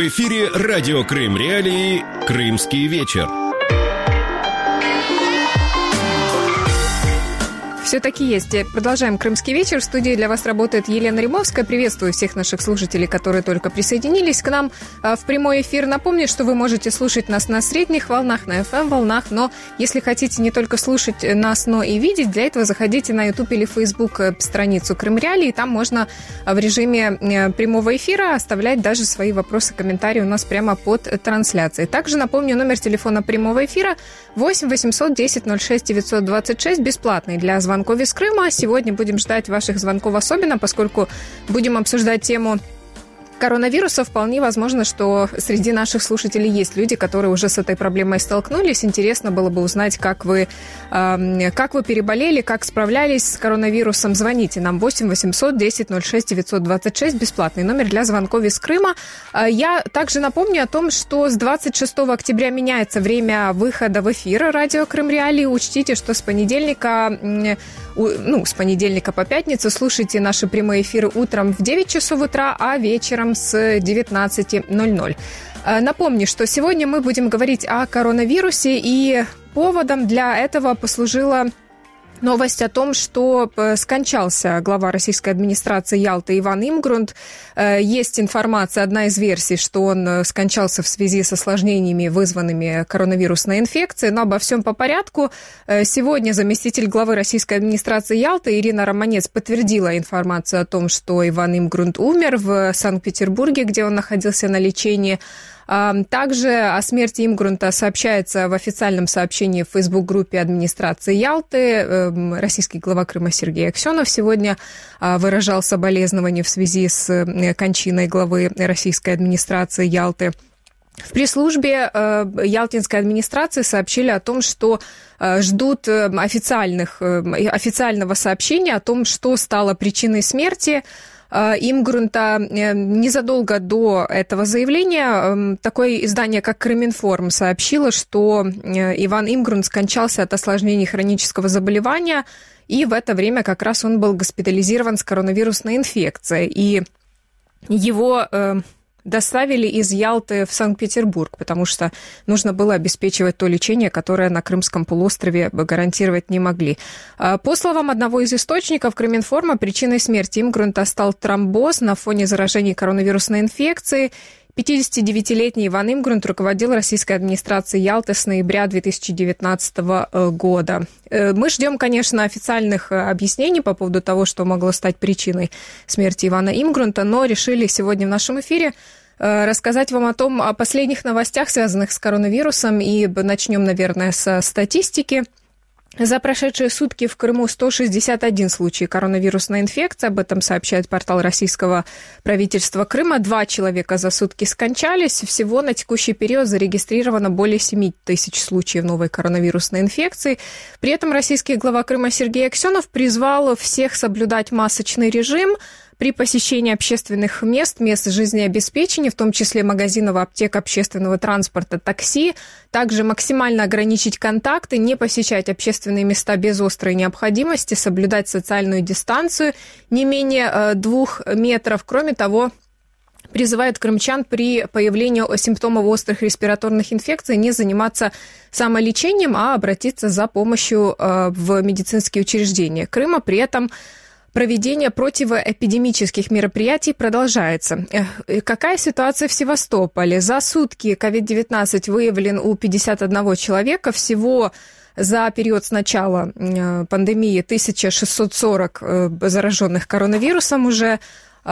эфире радио Крым Реалии «Крымский вечер». Все-таки есть. Продолжаем «Крымский вечер». В студии для вас работает Елена Римовская. Приветствую всех наших слушателей, которые только присоединились к нам в прямой эфир. Напомню, что вы можете слушать нас на средних волнах, на FM-волнах, но если хотите не только слушать нас, но и видеть, для этого заходите на YouTube или Facebook страницу Крым Реалии. Там можно в режиме прямого эфира оставлять даже свои вопросы, комментарии у нас прямо под трансляцией. Также напомню, номер телефона прямого эфира 8 800 10 06 926, бесплатный для звонков из Крыма. Сегодня будем ждать ваших звонков особенно, поскольку будем обсуждать тему коронавируса. Вполне возможно, что среди наших слушателей есть люди, которые уже с этой проблемой столкнулись. Интересно было бы узнать, как вы переболели, как справлялись с коронавирусом. Звоните нам 8 800 10 06 926, бесплатный номер для звонков из Крыма. Я также напомню о том, что с 26 октября меняется время выхода в эфир радио Крым Реалии. Учтите, что с понедельника по пятницу слушайте наши прямые эфиры утром в 9 часов утра, а вечером с 19:00. Напомню, что сегодня мы будем говорить о коронавирусе, и поводом для этого послужила новость о том, что скончался глава российской администрации Ялты Иван Имгрунт. Есть информация, одна из версий, что он скончался в связи с осложнениями, вызванными коронавирусной инфекцией. Но обо всем по порядку. Сегодня заместитель главы российской администрации Ялты Ирина Романец подтвердила информацию о том, что Иван Имгрунт умер в Санкт-Петербурге, где он находился на лечении. Также о смерти Имгрунта сообщается в официальном сообщении в Facebook-группе администрации Ялты. Российский глава Крыма Сергей Аксенов сегодня выражал соболезнования в связи с кончиной главы российской администрации Ялты. В пресс-службе ялтинской администрации сообщили о том, что ждут официального сообщения о том, что стало причиной смерти Имгрунта. Незадолго до этого заявления такое издание, как Крыминформ, сообщило, что Иван Имгрунт скончался от осложнений хронического заболевания, и в это время как раз он был госпитализирован с коронавирусной инфекцией, и его доставили из Ялты в Санкт-Петербург, потому что нужно было обеспечивать то лечение, которое на Крымском полуострове гарантировать не могли. По словам одного из источников Крыминформа, причиной смерти Имгрунта стал тромбоз на фоне заражения коронавирусной инфекцией. 59-летний Иван Имгрунт руководил российской администрацией Ялты с ноября 2019 года. Мы ждем, конечно, официальных объяснений по поводу того, что могло стать причиной смерти Ивана Имгрунта, но решили сегодня в нашем эфире рассказать вам о последних новостях, связанных с коронавирусом, и начнем, наверное, со статистики. За прошедшие сутки в Крыму 161 случай коронавирусной инфекции. Об этом сообщает портал российского правительства Крыма. 2 человека за сутки скончались. Всего на текущий период зарегистрировано более 7 тысяч случаев новой коронавирусной инфекции. При этом российский глава Крыма Сергей Аксенов призвал всех соблюдать масочный режим при посещении общественных мест жизнеобеспечения, в том числе магазинов, аптек, общественного транспорта, такси. Также максимально ограничить контакты, не посещать общественные места без острой необходимости, соблюдать социальную дистанцию не менее 2 метров. Кроме того, призывает крымчан при появлении симптомов острых респираторных инфекций не заниматься самолечением, а обратиться за помощью в медицинские учреждения Крыма. При этом проведение противоэпидемических мероприятий продолжается. Какая ситуация в Севастополе? За сутки COVID-19 выявлен у 51 человека. Всего за период с начала пандемии 1640 зараженных коронавирусом уже.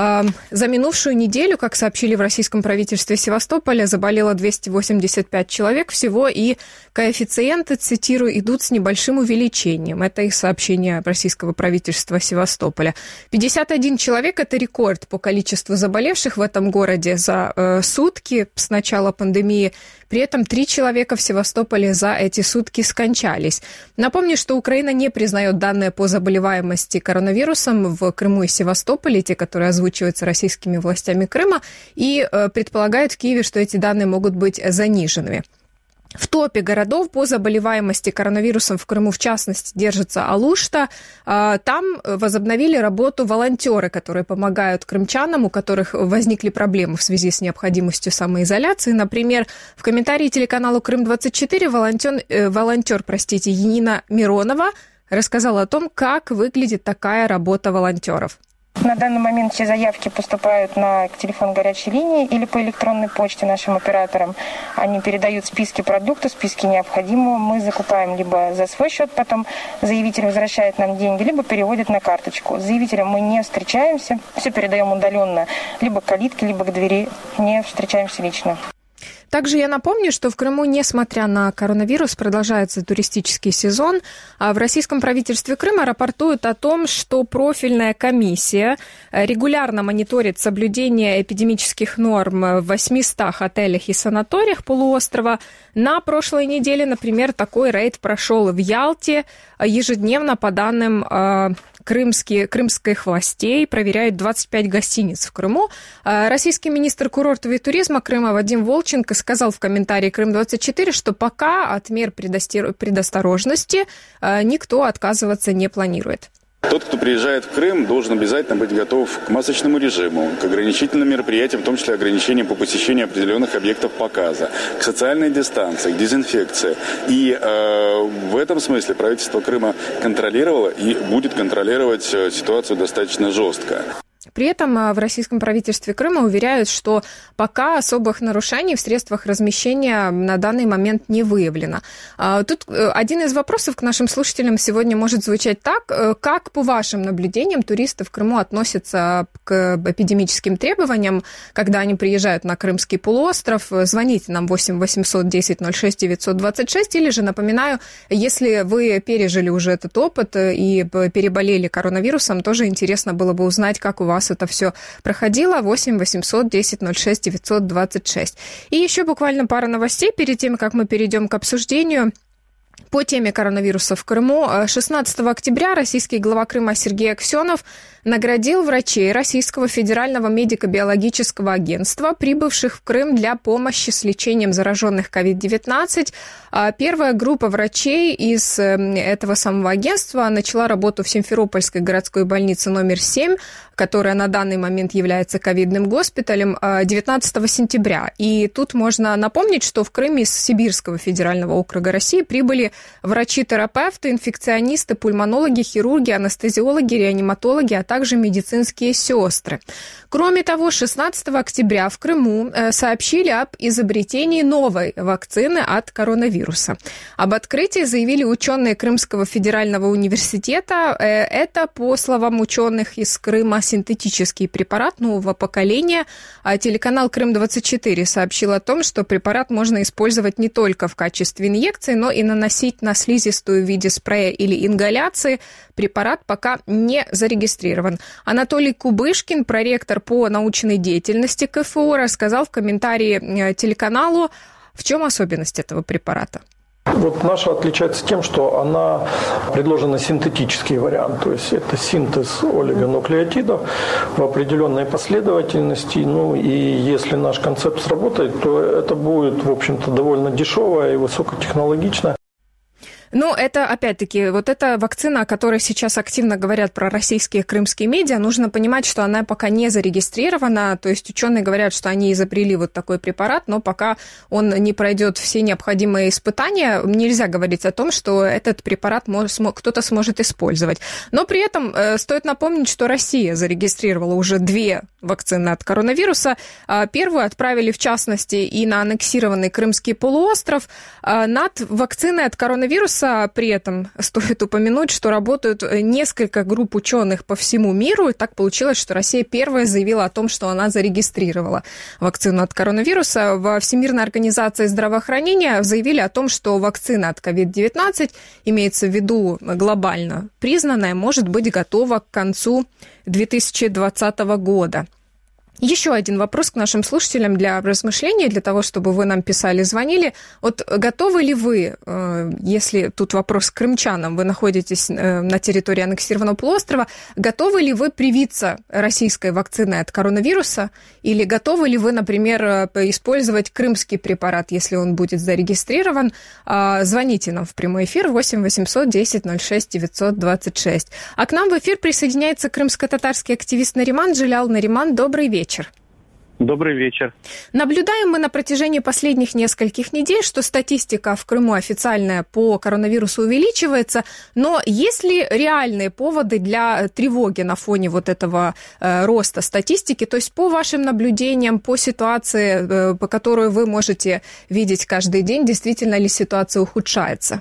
За минувшую неделю, как сообщили в российском правительстве Севастополя, заболело 285 человек всего, и коэффициенты, цитирую, идут с небольшим увеличением. Это их сообщение российского правительства Севастополя. 51 человек – это рекорд по количеству заболевших в этом городе за сутки с начала пандемии. При этом 3 человека в Севастополе за эти сутки скончались. Напомню, что Украина не признает данные по заболеваемости коронавирусом в Крыму и Севастополе, те, которые озвучиваются российскими властями Крыма, и предполагают в Киеве, что эти данные могут быть заниженными. В топе городов по заболеваемости коронавирусом в Крыму, в частности, держится Алушта. Там возобновили работу волонтеры, которые помогают крымчанам, у которых возникли проблемы в связи с необходимостью самоизоляции. Например, в комментарии телеканалу Крым-24 волонтер, Янина Миронова рассказала о том, как выглядит такая работа волонтеров. На данный момент все заявки поступают на телефон горячей линии или по электронной почте нашим операторам. Они передают списки продуктов, списки необходимого. Мы закупаем либо за свой счет, потом заявитель возвращает нам деньги, либо переводит на карточку. С заявителем мы не встречаемся, все передаем удаленно, либо к калитке, либо к двери, не встречаемся лично. Также я напомню, что в Крыму, несмотря на коронавирус, продолжается туристический сезон. А в российском правительстве Крыма рапортуют о том, что профильная комиссия регулярно мониторит соблюдение эпидемических норм в 800 отелях и санаториях полуострова. На прошлой неделе, например, такой рейд прошел в Ялте. Ежедневно, по данным крымских властей, проверяют 25 гостиниц в Крыму. Российский министр курортов и туризма Крыма Вадим Волченко сказал в комментарии Крым-24, что пока от мер предосторожности никто отказываться не планирует. Тот, кто приезжает в Крым, должен обязательно быть готов к масочному режиму, к ограничительным мероприятиям, в том числе ограничениям по посещению определенных объектов показа, к социальной дистанции, к дезинфекции. И в этом смысле правительство Крыма контролировало и будет контролировать ситуацию достаточно жестко. При этом в российском правительстве Крыма уверяют, что пока особых нарушений в средствах размещения на данный момент не выявлено. Тут один из вопросов к нашим слушателям сегодня может звучать так. Как, по вашим наблюдениям, туристы в Крыму относятся к эпидемическим требованиям, когда они приезжают на Крымский полуостров? Звоните нам 8 800 10 06 926. Или же, напоминаю, если вы пережили уже этот опыт и переболели коронавирусом, тоже интересно было бы узнать, как у вас это все проходило. 8 800 10 06 926. И еще буквально пара новостей перед тем, как мы перейдем к обсуждению. По теме коронавируса в Крыму 16 октября российский глава Крыма Сергей Аксенов наградил врачей Российского федерального медико-биологического агентства, прибывших в Крым для помощи с лечением зараженных COVID-19. Первая группа врачей из этого самого агентства начала работу в Симферопольской городской больнице номер 7, которая на данный момент является ковидным госпиталем, 19 сентября. И тут можно напомнить, что в Крым из Сибирского федерального округа России прибыли врачи-терапевты, инфекционисты, пульмонологи, хирурги, анестезиологи, реаниматологи, а также медицинские сестры. Кроме того, 16 октября в Крыму сообщили об изобретении новой вакцины от коронавируса. Об открытии заявили ученые Крымского федерального университета. Это, по словам ученых из Крыма, синтетический препарат нового поколения. Телеканал Крым-24 сообщил о том, что препарат можно использовать не только в качестве инъекции, но и наносить на слизистую в виде спрея или ингаляции. Препарат пока не зарегистрирован. Анатолий Кубышкин, проректор по научной деятельности КФУ, рассказал в комментарии телеканалу, в чем особенность этого препарата. Вот наша отличается тем, что она предложена синтетический вариант, то есть это синтез олигонуклеотидов в определенной последовательности. Ну и если наш концепт сработает, то это будет, в общем-то, довольно дешево и высокотехнологично. Ну, это, опять-таки, вот эта вакцина, о которой сейчас активно говорят про российские крымские медиа, нужно понимать, что она пока не зарегистрирована, то есть ученые говорят, что они изобрели вот такой препарат, но пока он не пройдет все необходимые испытания, нельзя говорить о том, что этот препарат кто-то сможет использовать. Но при этом стоит напомнить, что Россия зарегистрировала уже 2 вакцины от коронавируса. Первую отправили, в частности, и на аннексированный Крымский полуостров. Над вакциной от коронавируса при этом стоит упомянуть, что работают несколько групп ученых по всему миру. И так получилось, что Россия первая заявила о том, что она зарегистрировала вакцину от коронавируса. Во Всемирной организации здравоохранения заявили о том, что вакцина от COVID-19, имеется в виду глобально признанная, может быть готова к концу 2020 года. Еще один вопрос к нашим слушателям для размышления, для того, чтобы вы нам писали, звонили. Вот готовы ли вы, если тут вопрос к крымчанам, вы находитесь на территории аннексированного полуострова, готовы ли вы привиться российской вакциной от коронавируса, или готовы ли вы, например, использовать крымский препарат, если он будет зарегистрирован? Звоните нам в прямой эфир 8 800 10 06 926. А к нам в эфир присоединяется крымско-татарский активист Нариман Джилял. Нариман, добрый вечер. Добрый вечер. Наблюдаем мы на протяжении последних нескольких недель, что статистика в Крыму официальная по коронавирусу увеличивается, но есть ли реальные поводы для тревоги на фоне вот этого роста статистики? То есть по вашим наблюдениям, по ситуации, по которой вы можете видеть каждый день, действительно ли ситуация ухудшается?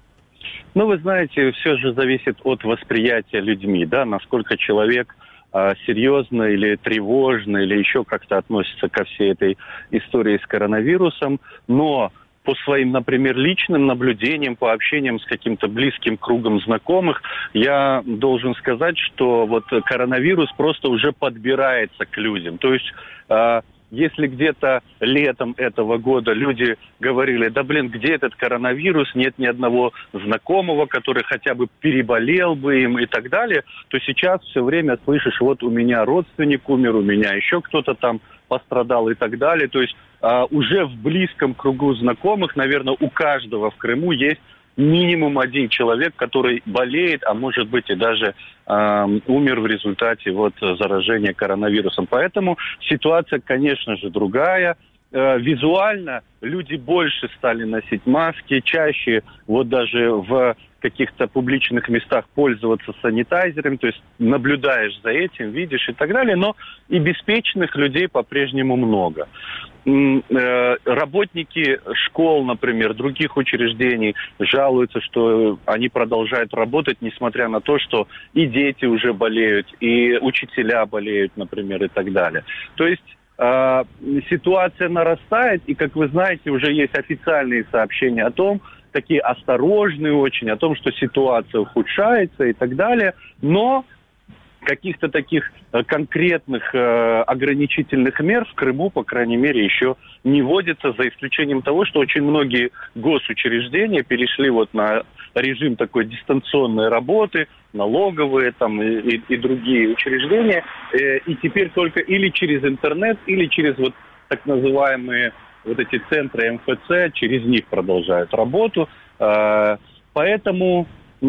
Ну, вы знаете, все же зависит от восприятия людьми, да, насколько человек серьезно или тревожно, или еще как-то относится ко всей этой истории с коронавирусом. Но по своим, например, личным наблюдениям, по общениям с каким-то близким кругом знакомых, я должен сказать, что вот коронавирус просто уже подбирается к людям. То есть если где-то летом этого года люди говорили, да блин, где этот коронавирус, нет ни одного знакомого, который хотя бы переболел бы им и так далее, то сейчас все время слышишь, вот у меня родственник умер, у меня еще кто-то там пострадал и так далее. То есть уже в близком кругу знакомых, наверное, у каждого в Крыму есть минимум один человек, который болеет, а может быть и даже умер в результате вот заражения коронавирусом. Поэтому ситуация, конечно же, другая. Визуально люди больше стали носить маски, чаще вот даже в каких-то публичных местах пользоваться санитайзером, то есть наблюдаешь за этим, видишь и так далее, но и беспечных людей по-прежнему много. Работники школ, например, других учреждений жалуются, что они продолжают работать, несмотря на то, что и дети уже болеют, и учителя болеют, например, и так далее. То есть ситуация нарастает, и, как вы знаете, уже есть официальные сообщения о том, такие осторожные очень, о том, что ситуация ухудшается и так далее, но каких-то таких конкретных ограничительных мер в Крыму, по крайней мере, еще не вводится, за исключением того, что очень многие госучреждения перешли вот на режим такой дистанционной работы, налоговые там и другие учреждения, и теперь только или через интернет, или через вот так называемые вот эти центры МФЦ, через них продолжают работу. Поэтому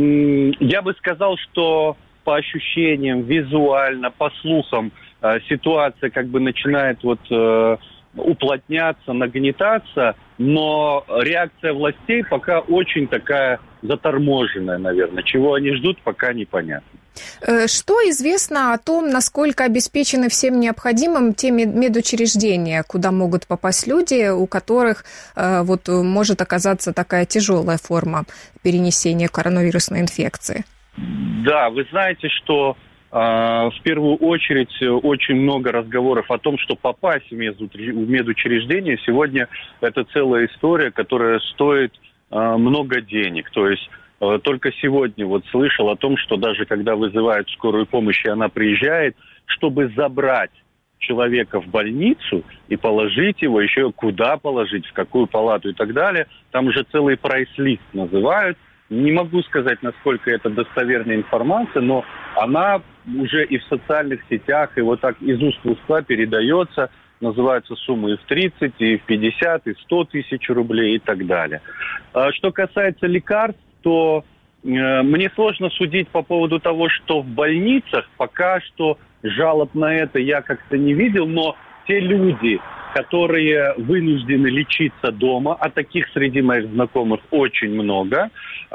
я бы сказал, что по ощущениям, визуально, по слухам, ситуация как бы начинает вот уплотняться, нагнетаться, но реакция властей пока очень такая заторможенная, наверное. Чего они ждут, пока непонятно. Что известно о том, насколько обеспечены всем необходимым те медучреждения, куда могут попасть люди, у которых вот может оказаться такая тяжелая форма перенесения коронавирусной инфекции? Да, вы знаете, что в первую очередь очень много разговоров о том, что попасть в медучреждение сегодня это целая история, которая стоит много денег. То есть только сегодня вот слышал о том, что даже когда вызывают скорую помощь, и она приезжает, чтобы забрать человека в больницу и положить его, еще куда положить, в какую палату и так далее, там уже целый прайс-лист называют. Не могу сказать, насколько это достоверная информация, но она уже и в социальных сетях, и вот так из уст в уста передается, называются суммы и в 30, и в 50, и в 100 тысяч рублей и так далее. Что касается лекарств, то мне сложно судить по поводу того, что в больницах пока что жалоб на это я как-то не видел, но те люди, которые вынуждены лечиться дома, а таких среди моих знакомых очень много,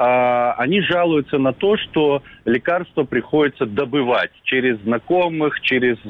они жалуются на то, что лекарства приходится добывать через знакомых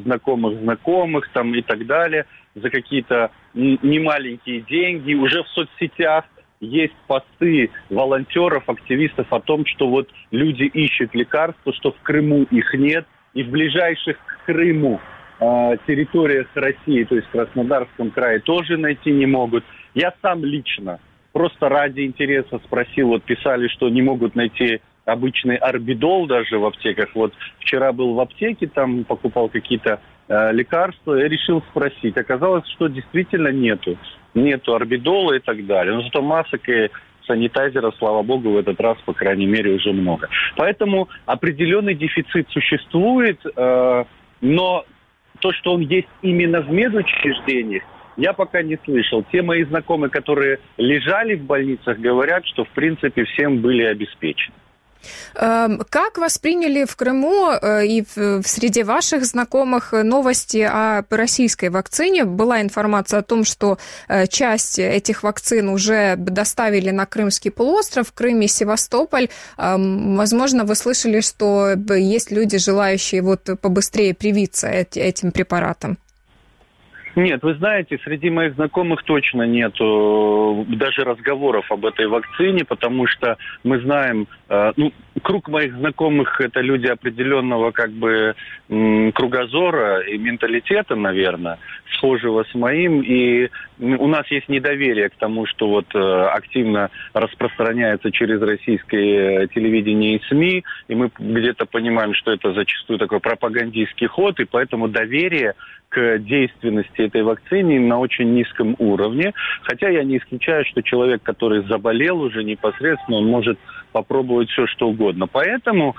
знакомых там и так далее, за какие-то немаленькие деньги. Уже в соцсетях есть посты волонтеров, активистов о том, что вот люди ищут лекарства, что в Крыму их нет, и в ближайших к Крыму территориях России, то есть в Краснодарском крае, тоже найти не могут. Я сам лично, просто ради интереса спросил, вот писали, что не могут найти обычный орбидол даже в аптеках. Вот вчера был в аптеке, там покупал какие-то лекарства, я решил спросить. Оказалось, что действительно нету орбидола и так далее. Но зато масок и санитайзеров, слава богу, в этот раз, по крайней мере, уже много. Поэтому определенный дефицит существует, но то, что он есть именно в медучреждениях, я пока не слышал. Те мои знакомые, которые лежали в больницах, говорят, что, в принципе, всем были обеспечены. Как восприняли в Крыму и в среде ваших знакомых новости о российской вакцине? Была информация о том, что часть этих вакцин уже доставили на Крымский полуостров, Крым и Севастополь. Возможно, вы слышали, что есть люди, желающие побыстрее привиться этим препаратом? Нет, вы знаете, среди моих знакомых точно нету даже разговоров об этой вакцине, потому что мы знаем, круг моих знакомых — это люди определенного кругозора и менталитета, наверное, схожего с моим, и у нас есть недоверие к тому, что активно распространяется через российское телевидение и СМИ, и мы где-то понимаем, что это зачастую такой пропагандистский ход, и поэтому доверие к действенности этой вакцины на очень низком уровне. Хотя я не исключаю, что человек, который заболел уже непосредственно, он может попробовать все, что угодно. Поэтому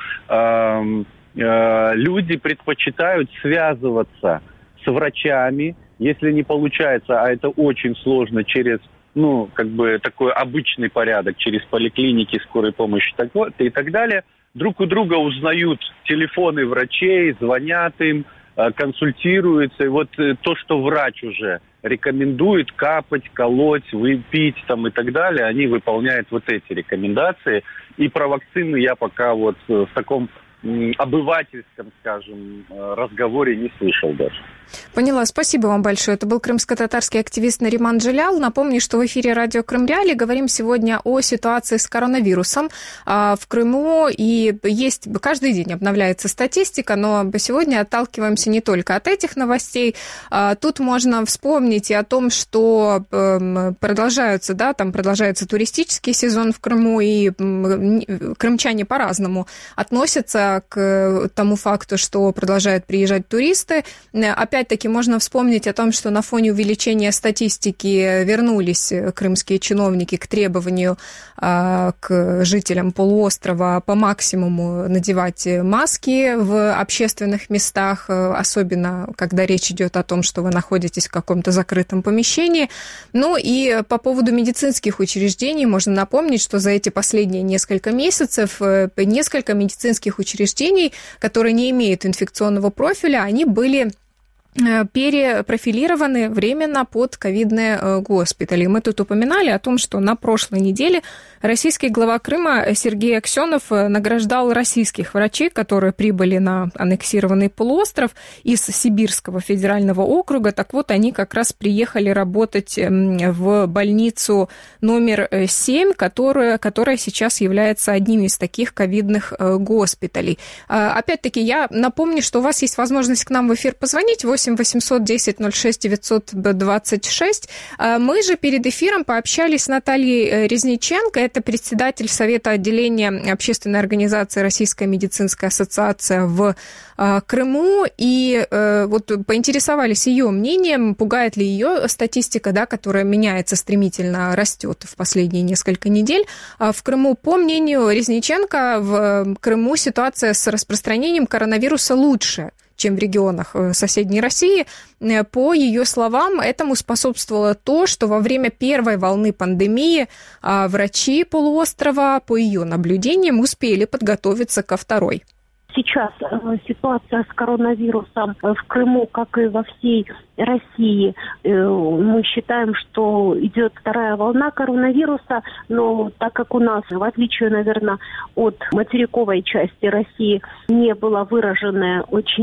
люди предпочитают связываться с врачами, если не получается, а это очень сложно, через такой обычный порядок, через поликлиники, скорой помощи и так далее. Друг у друга узнают телефоны врачей, звонят им, консультируются. И то, что врач уже рекомендует капать, колоть, выпить и так далее, они выполняют эти рекомендации. И про вакцины я пока в таком обывательском, скажем, разговоре не слышал даже. Поняла. Спасибо вам большое. Это был крымско-татарский активист Нариман Джилял. Напомню, что в эфире радио Крым Реалии говорим сегодня о ситуации с коронавирусом в Крыму. И каждый день обновляется статистика, но сегодня отталкиваемся не только от этих новостей. Тут можно вспомнить и о том, что продолжается туристический сезон в Крыму, и крымчане по-разному относятся к тому факту, что продолжают приезжать туристы. Опять-таки можно вспомнить о том, что на фоне увеличения статистики вернулись крымские чиновники к требованию к жителям полуострова по максимуму надевать маски в общественных местах, особенно когда речь идет о том, что вы находитесь в каком-то закрытом помещении. Ну и по поводу медицинских учреждений можно напомнить, что за эти последние несколько месяцев несколько медицинских учреждений, которые не имеют инфекционного профиля, они были перепрофилированы временно под ковидные госпитали. Мы тут упоминали о том, что на прошлой неделе российский глава Крыма Сергей Аксенов награждал российских врачей, которые прибыли на аннексированный полуостров из Сибирского федерального округа. Так вот, они как раз приехали работать в больницу номер 7, которая сейчас является одним из таких ковидных госпиталей. Опять-таки, я напомню, что у вас есть возможность к нам в эфир позвонить 8 800 10 06 926. Мы же перед эфиром пообщались с Натальей Резниченко, это председатель Совета отделения общественной организации Российская медицинская ассоциация в Крыму, и поинтересовались ее мнением, пугает ли ее статистика, которая меняется, стремительно растет в последние несколько недель. В Крыму, по мнению Резниченко, в Крыму ситуация с распространением коронавируса лучше, чем в регионах соседней России. По ее словам, этому способствовало то, что во время первой волны пандемии врачи полуострова, по ее наблюдениям, успели подготовиться ко второй. Сейчас ситуация с коронавирусом в Крыму, как и во всей России, мы считаем, что идет вторая волна коронавируса, но так как у нас, в отличие, наверное, от материковой части России, не была выраженная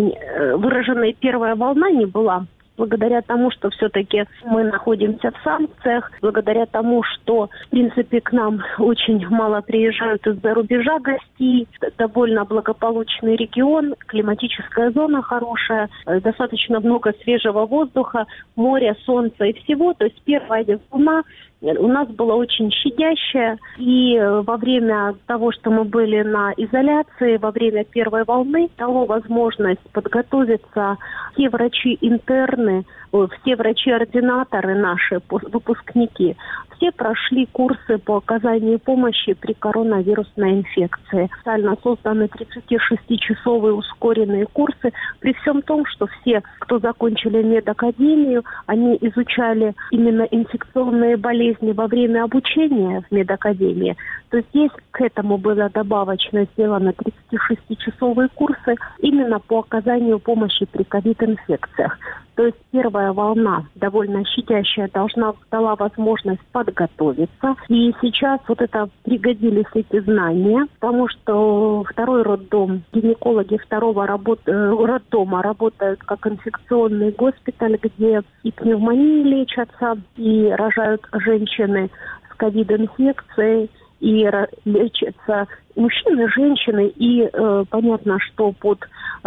первая волна, не была, благодаря тому, что все-таки мы находимся в санкциях, благодаря тому, что, в принципе, к нам очень мало приезжают из-за рубежа гостей, довольно благополучный регион, климатическая зона хорошая, достаточно много свежего воздуха, моря, солнца и всего. То есть первая волна у нас была очень щадящая. И во время того, что мы были на изоляции, во время первой волны, дало возможность подготовиться все врачи-интерны, все врачи-ординаторы наши, выпускники, все прошли курсы по оказанию помощи при коронавирусной инфекции. Специально созданы 36-часовые ускоренные курсы, при всем том, что все, кто закончили медакадемию, они изучали именно инфекционные болезни во время обучения в медакадемии. То здесь к этому было добавочно сделано 36-часовые курсы именно по оказанию помощи при ковид-инфекциях. То есть первая волна, довольно щадящая, дала возможность подготовиться. И сейчас пригодились эти знания, потому что второй роддом, гинекологи второго роддома работают как инфекционный госпиталь, где и пневмонии лечатся, и рожают женщины с ковид-инфекцией, и лечатся мужчины, женщины, и понятно, что под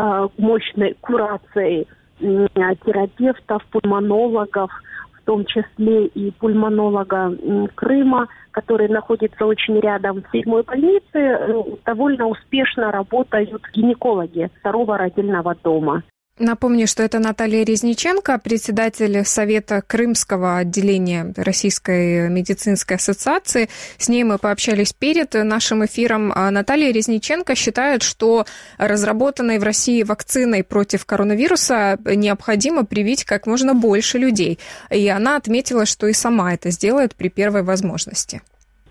мощной курацией терапевтов, пульмонологов, в том числе и пульмонолога Крыма, который находится очень рядом в 7-й больнице, довольно успешно работают гинекологи второго родильного дома. Напомню, что это Наталья Резниченко, председатель Совета Крымского отделения Российской медицинской ассоциации. С ней мы пообщались перед нашим эфиром. Наталья Резниченко считает, что разработанной в России вакциной против коронавируса необходимо привить как можно больше людей. И она отметила, что и сама это сделает при первой возможности.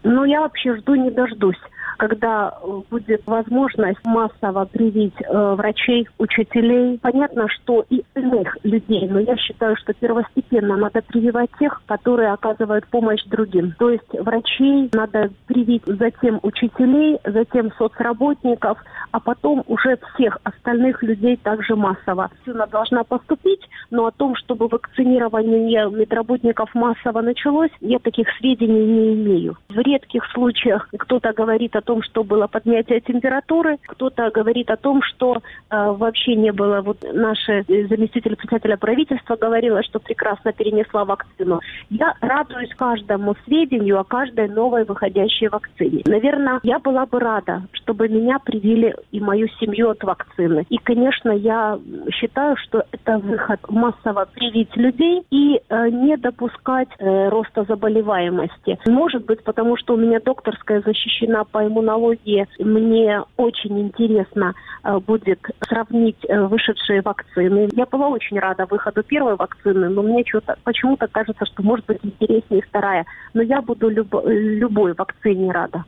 Я вообще жду не дождусь, когда будет возможность массово привить врачей, учителей. Понятно, что и иных людей, но я считаю, что первостепенно надо прививать тех, которые оказывают помощь другим. То есть врачей надо привить, затем учителей, затем соцработников, а потом уже всех остальных людей также массово. Вакцина должна поступить, но о том, чтобы вакцинирование медработников массово началось, я таких сведений не имею. В редких случаях кто-то говорит о том, что было поднятие температуры, кто-то говорит о том, что вообще не было. Наша заместитель председателя правительства говорила, что прекрасно перенесла вакцину. Я радуюсь каждому сведению о каждой новой выходящей вакцине. Наверное, я была бы рада, чтобы меня привили и мою семью от вакцины. И, конечно, я считаю, что это выход массово привить людей и не допускать роста заболеваемости. Может быть, потому что у меня докторская защищена по иммунологии. Мне очень интересно будет сравнить вышедшие вакцины. Я была очень рада выходу первой вакцины, но мне почему-то кажется, что может быть интереснее вторая. Но я буду любой вакцине рада.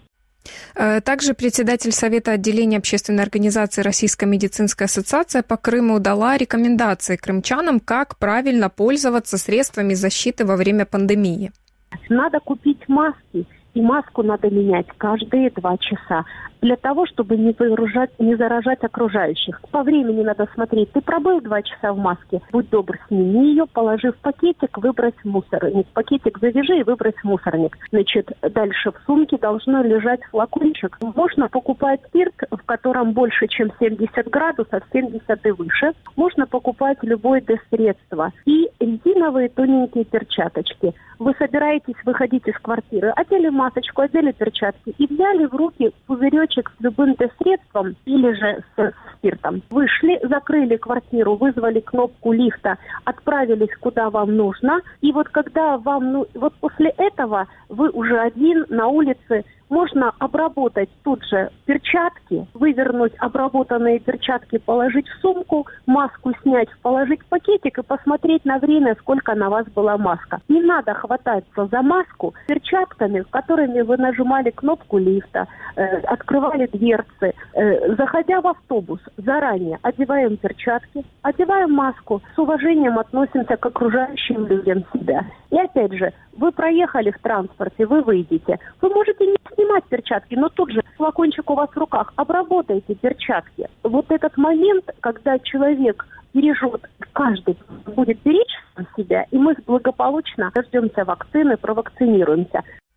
Также председатель Совета отделения общественной организации Российская медицинская ассоциация по Крыму дала рекомендации крымчанам, как правильно пользоваться средствами защиты во время пандемии. Надо купить маски. И маску надо менять каждые 2 часа для того, чтобы не заражать окружающих. По времени надо смотреть. Ты пробыл 2 часа в маске, будь добр, сними ее, положи в пакетик, выбрось в мусорник. Пакетик завяжи и выбрось в мусорник. Дальше в сумке должно лежать флакончик. Можно покупать спирт, в котором больше, чем 70 градусов, 70 и выше. Можно покупать любое средство. И резиновые тоненькие перчаточки. Вы собираетесь выходить из квартиры, одели масочку, одели перчатки и взяли в руки пузыречек с любым средством или же с спиртом. Вышли, закрыли квартиру, вызвали кнопку лифта, отправились куда вам нужно. И когда после этого вы уже один на улице, можно обработать тут же перчатки, вывернуть обработанные перчатки, положить в сумку, маску снять, положить в пакетик и посмотреть на время, сколько на вас была маска. Не надо хвататься за маску перчатками, которыми вы нажимали кнопку лифта, открывали дверцы. Заходя в автобус, заранее одеваем перчатки, одеваем маску, с уважением относимся к окружающим людям себя. И опять же, вы проехали в транспорте, вы выйдете. Вы можете не снимать перчатки, но тут же флакончик у вас в руках, обработайте перчатки. Этот момент, когда человек бережет, каждый будет беречь себя, и мы благополучно дождемся вакцины, провакцинируемся.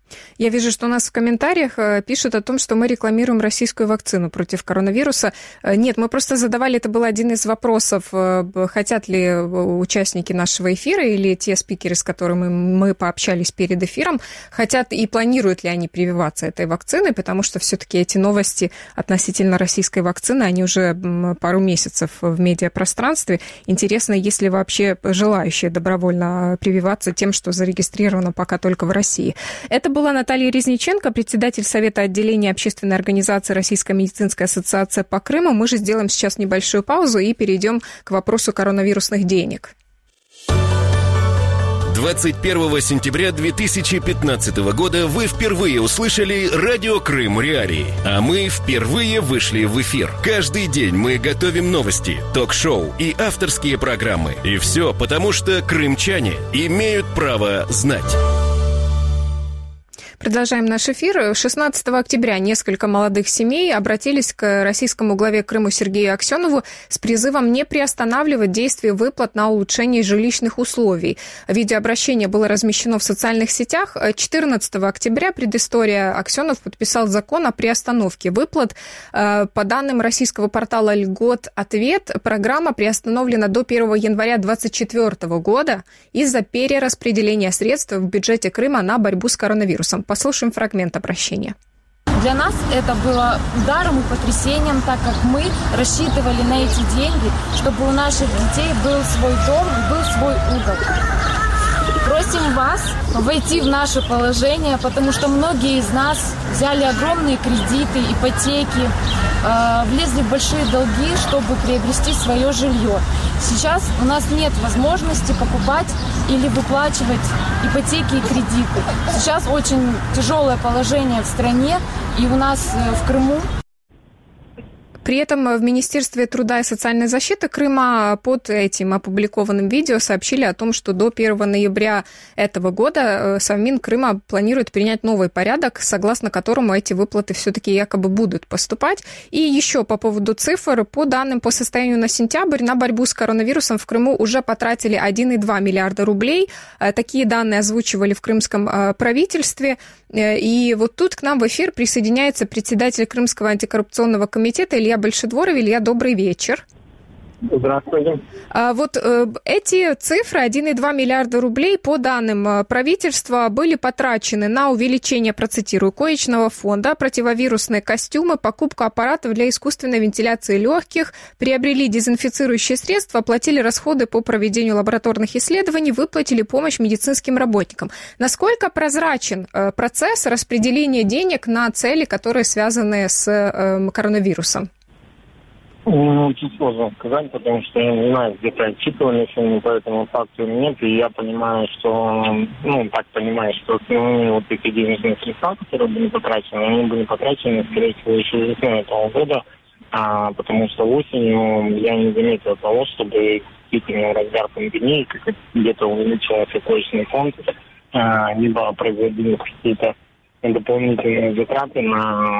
Я вижу, что у нас в комментариях пишут о том, что мы рекламируем российскую вакцину против коронавируса. Нет, мы просто задавали, это был один из вопросов, хотят ли участники нашего эфира или те спикеры, с которыми мы пообщались перед эфиром, хотят и планируют ли они прививаться этой вакциной, потому что все-таки эти новости относительно российской вакцины, они уже пару месяцев в медиапространстве. Интересно, есть ли вообще желающие добровольно прививаться тем, что зарегистрировано пока только в России. Это была Наталья Резниченко, председатель Совета отделения общественной организации Российская медицинская ассоциация по Крыму. Мы же сделаем сейчас небольшую паузу и перейдем к вопросу коронавирусных денег. 21 сентября 2015 года вы впервые услышали «Радио Крым Реалии», а мы впервые вышли в эфир. Каждый день мы готовим новости, ток-шоу и авторские программы. И все потому, что крымчане имеют право знать. Продолжаем наш эфир. 16 октября несколько молодых семей обратились к российскому главе Крыма Сергею Аксенову с призывом не приостанавливать действие выплат на улучшение жилищных условий. Видеообращение было размещено в социальных сетях. 14 октября, предыстория, Аксенов подписал закон о приостановке выплат. По данным российского портала «Льгот-Ответ», программа приостановлена до 1 января 2024 года из-за перераспределения средств в бюджете Крыма на борьбу с коронавирусом. Послушаем фрагмент обращения. Для нас это было ударом и потрясением, так как мы рассчитывали на эти деньги, чтобы у наших детей был свой дом и был свой угол. Просим вас войти в наше положение, потому что многие из нас взяли огромные кредиты, ипотеки, влезли в большие долги, чтобы приобрести свое жилье. Сейчас у нас нет возможности покупать или выплачивать ипотеки и кредиты. Сейчас очень тяжелое положение в стране, и у нас в Крыму. При этом в Министерстве труда и социальной защиты Крыма под этим опубликованным видео сообщили о том, что до 1 ноября этого года Совмин Крыма планирует принять новый порядок, согласно которому эти выплаты все-таки якобы будут поступать. И еще по поводу цифр, по данным по состоянию на сентябрь, на борьбу с коронавирусом в Крыму уже потратили 1,2 миллиарда рублей. Такие данные озвучивали в крымском правительстве. И вот тут к нам в эфир присоединяется председатель Крымского антикоррупционного комитета Илья Большедворов. Илья, добрый вечер. Здравствуйте. Вот эти цифры, 1,2 миллиарда рублей, по данным правительства, были потрачены на увеличение, процитирую, коечного фонда, противовирусные костюмы, покупку аппаратов для искусственной вентиляции легких, приобрели дезинфицирующие средства, оплатили расходы по проведению лабораторных исследований, выплатили помощь медицинским работникам. Насколько прозрачен процесс распределения денег на цели, которые связаны с коронавирусом? Очень сложно сказать, потому что я не знаю, где-то отчитывались они по этому факту или нет, и я понимаю, что, что основные вот эти денежные средства, которые были потрачены, они были потрачены, скорее всего, еще весной этого года, потому что осенью я не заметил того, чтобы действительно разгар пандемии где-то увеличился коечный фонд, либо производились какие-то дополнительные затраты на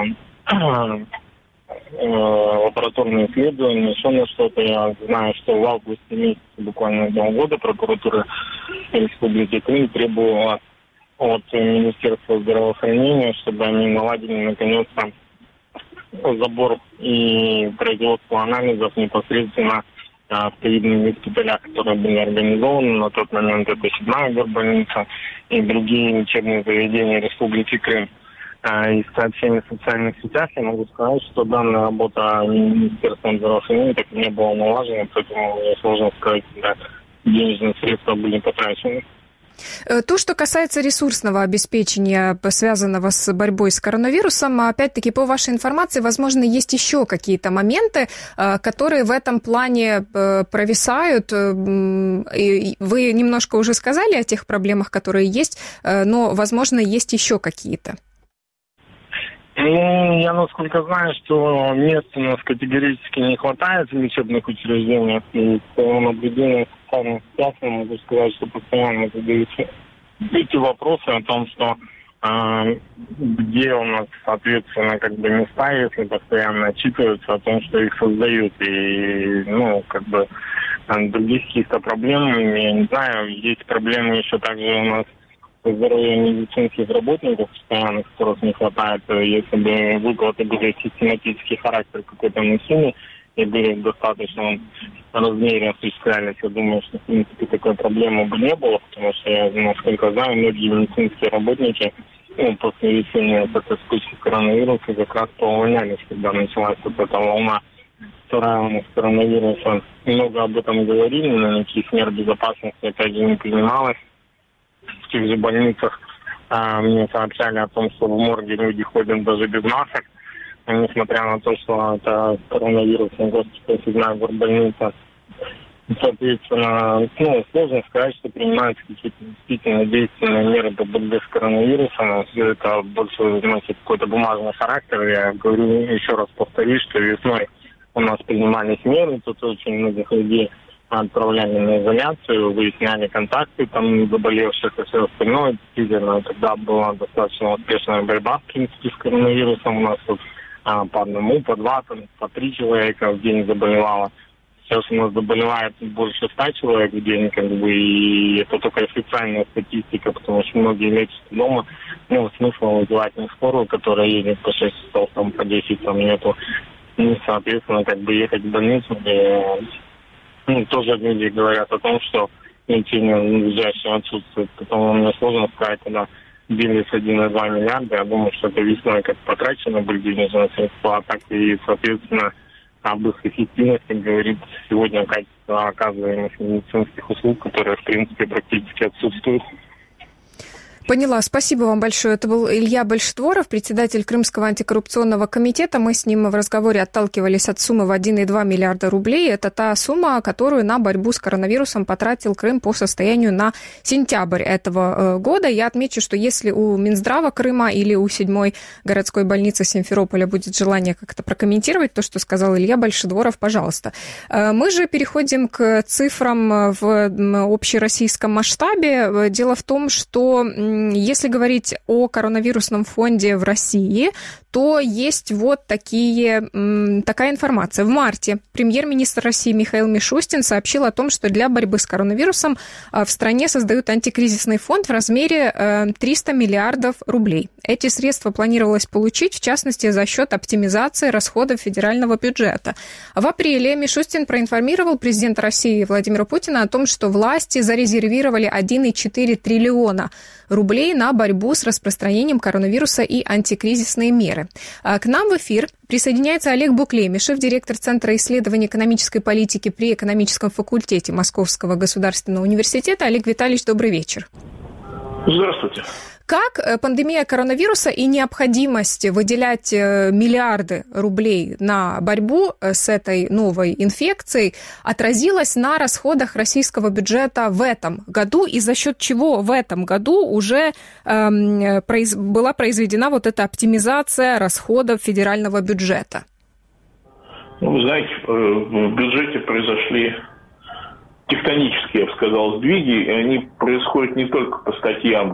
лабораторные исследования, еще на что-то. Я знаю, что в августе месяце, буквально этого года, прокуратура Республики Крым требовала от Министерства здравоохранения, чтобы они наладили наконец-то забор и производство анализов непосредственно в ковидных госпиталях, которые были организованы. На тот момент это 7-я горбольница и другие лечебные заведения Республики Крым. Из сообщений в социальных сетях я могу сказать, что данная работа Министерством здравоохранения так не была налажена, поэтому мне сложно сказать, когда денежные средства были потрачены. То, что касается ресурсного обеспечения, связанного с борьбой с коронавирусом, опять-таки, по вашей информации, возможно, есть еще какие-то моменты, которые в этом плане провисают. И вы немножко уже сказали о тех проблемах, которые есть, но, возможно, есть еще какие-то. Я, насколько знаю, что мест у нас категорически не хватает в лечебных учреждениях. И по наблюдению в социальных сетях я могу сказать, что постоянно задаются эти вопросы о том, что где у нас, соответственно, места, если постоянно отчитываются о том, что их создают. И, других каких-то проблем, я не знаю, есть проблемы еще также у нас здоровья медицинских работников, постоянно которых не хватает. Если бы выплаты были систематический характер какой-то носимый и были в достаточном размере осуществлялись, я думаю, что в принципе такой проблемы бы не было, потому что я, насколько знаю, многие медицинские работники после весенней этой вспышки коронавируса как раз поувольнялись, когда началась вот эта волна вторая с коронавирусом. Много об этом говорили, но никаких мер безопасности опять же не принималось. В тех же больницах мне сообщали о том, что в морге люди ходят даже без масок, несмотря на то, что это коронавирусный госпиталь, седьмая горбольница. Соответственно, сложно сказать, что принимаются какие-то действительно действенные меры по борьбе с коронавирусом. Все это больше носит какой-то бумажный характер. Я говорю, еще раз повторюсь, что весной у нас принимались меры, тут очень многих людей отправляли на изоляцию, выясняли контакты там заболевших и все остальное. Действительно, тогда была достаточно успешная борьба, в принципе, с коронавирусом. У нас тут по одному, по два, по 3 человека в день заболевало. Сейчас у нас заболевает больше 100 человек в день, и это только официальная статистика, потому что многие лечатся дома. Смысла вызывать не скорую, которая едет по 6 часов, там, по 10, там нету. И, соответственно, ехать в больницу, где тоже люди говорят о том, что лечение ближайшее отсутствует. Поэтому мне сложно сказать, когда бились 1,2 миллиарда, я думаю, что это весной как потрачено были денежные средства, а так и, соответственно, об их эффективности говорит сегодня качество оказываемых медицинских услуг, которые, в принципе, практически отсутствуют. Поняла. Спасибо вам большое. Это был Илья Большетворов, председатель Крымского антикоррупционного комитета. Мы с ним в разговоре отталкивались от суммы в 1,2 миллиарда рублей. Это та сумма, которую на борьбу с коронавирусом потратил Крым по состоянию на сентябрь этого года. Я отмечу, что если у Минздрава Крыма или у 7-й городской больницы Симферополя будет желание как-то прокомментировать то, что сказал Илья Большетворов, пожалуйста. Мы же переходим к цифрам в общероссийском масштабе. Дело в том, что если говорить о коронавирусном фонде в России, то есть вот такая информация. В марте премьер-министр России Михаил Мишустин сообщил о том, что для борьбы с коронавирусом в стране создают антикризисный фонд в размере 300 миллиардов рублей. Эти средства планировалось получить, в частности, за счет оптимизации расходов федерального бюджета. В апреле Мишустин проинформировал президента России Владимира Путина о том, что власти зарезервировали 1,4 триллиона рублей на борьбу с распространением коронавируса и антикризисные меры. К нам в эфир присоединяется Олег Буклемишев, директор Центра исследований экономической политики при экономическом факультете Московского государственного университета. Олег Витальевич, добрый вечер. Здравствуйте. Как пандемия коронавируса и необходимость выделять миллиарды рублей на борьбу с этой новой инфекцией отразилась на расходах российского бюджета в этом году, и за счет чего в этом году уже была произведена вот эта оптимизация расходов федерального бюджета? Вы знаете, в бюджете произошли тектонические, я бы сказал, сдвиги, и они происходят не только по статьям,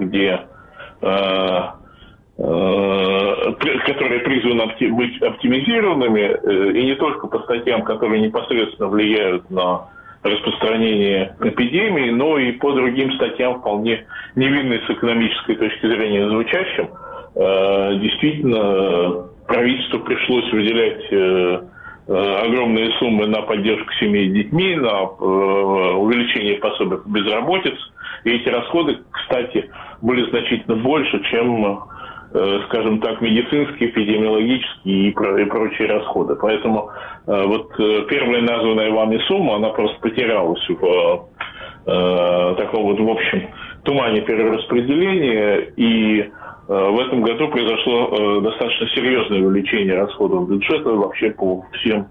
которые призваны быть оптимизированными, и не только по статьям, которые непосредственно влияют на распространение эпидемии, но и по другим статьям, вполне невинным с экономической точки зрения звучащим. Действительно, правительству пришлось выделять огромные суммы на поддержку семей с детьми, на увеличение пособий по безработице. И эти расходы, кстати, были значительно больше, чем, скажем так, медицинские, эпидемиологические и прочие расходы. Поэтому вот первая названная вами сумма, она просто потерялась в таком вот в общем тумане перераспределения. И в этом году произошло достаточно серьезное увеличение расходов бюджета вообще по всем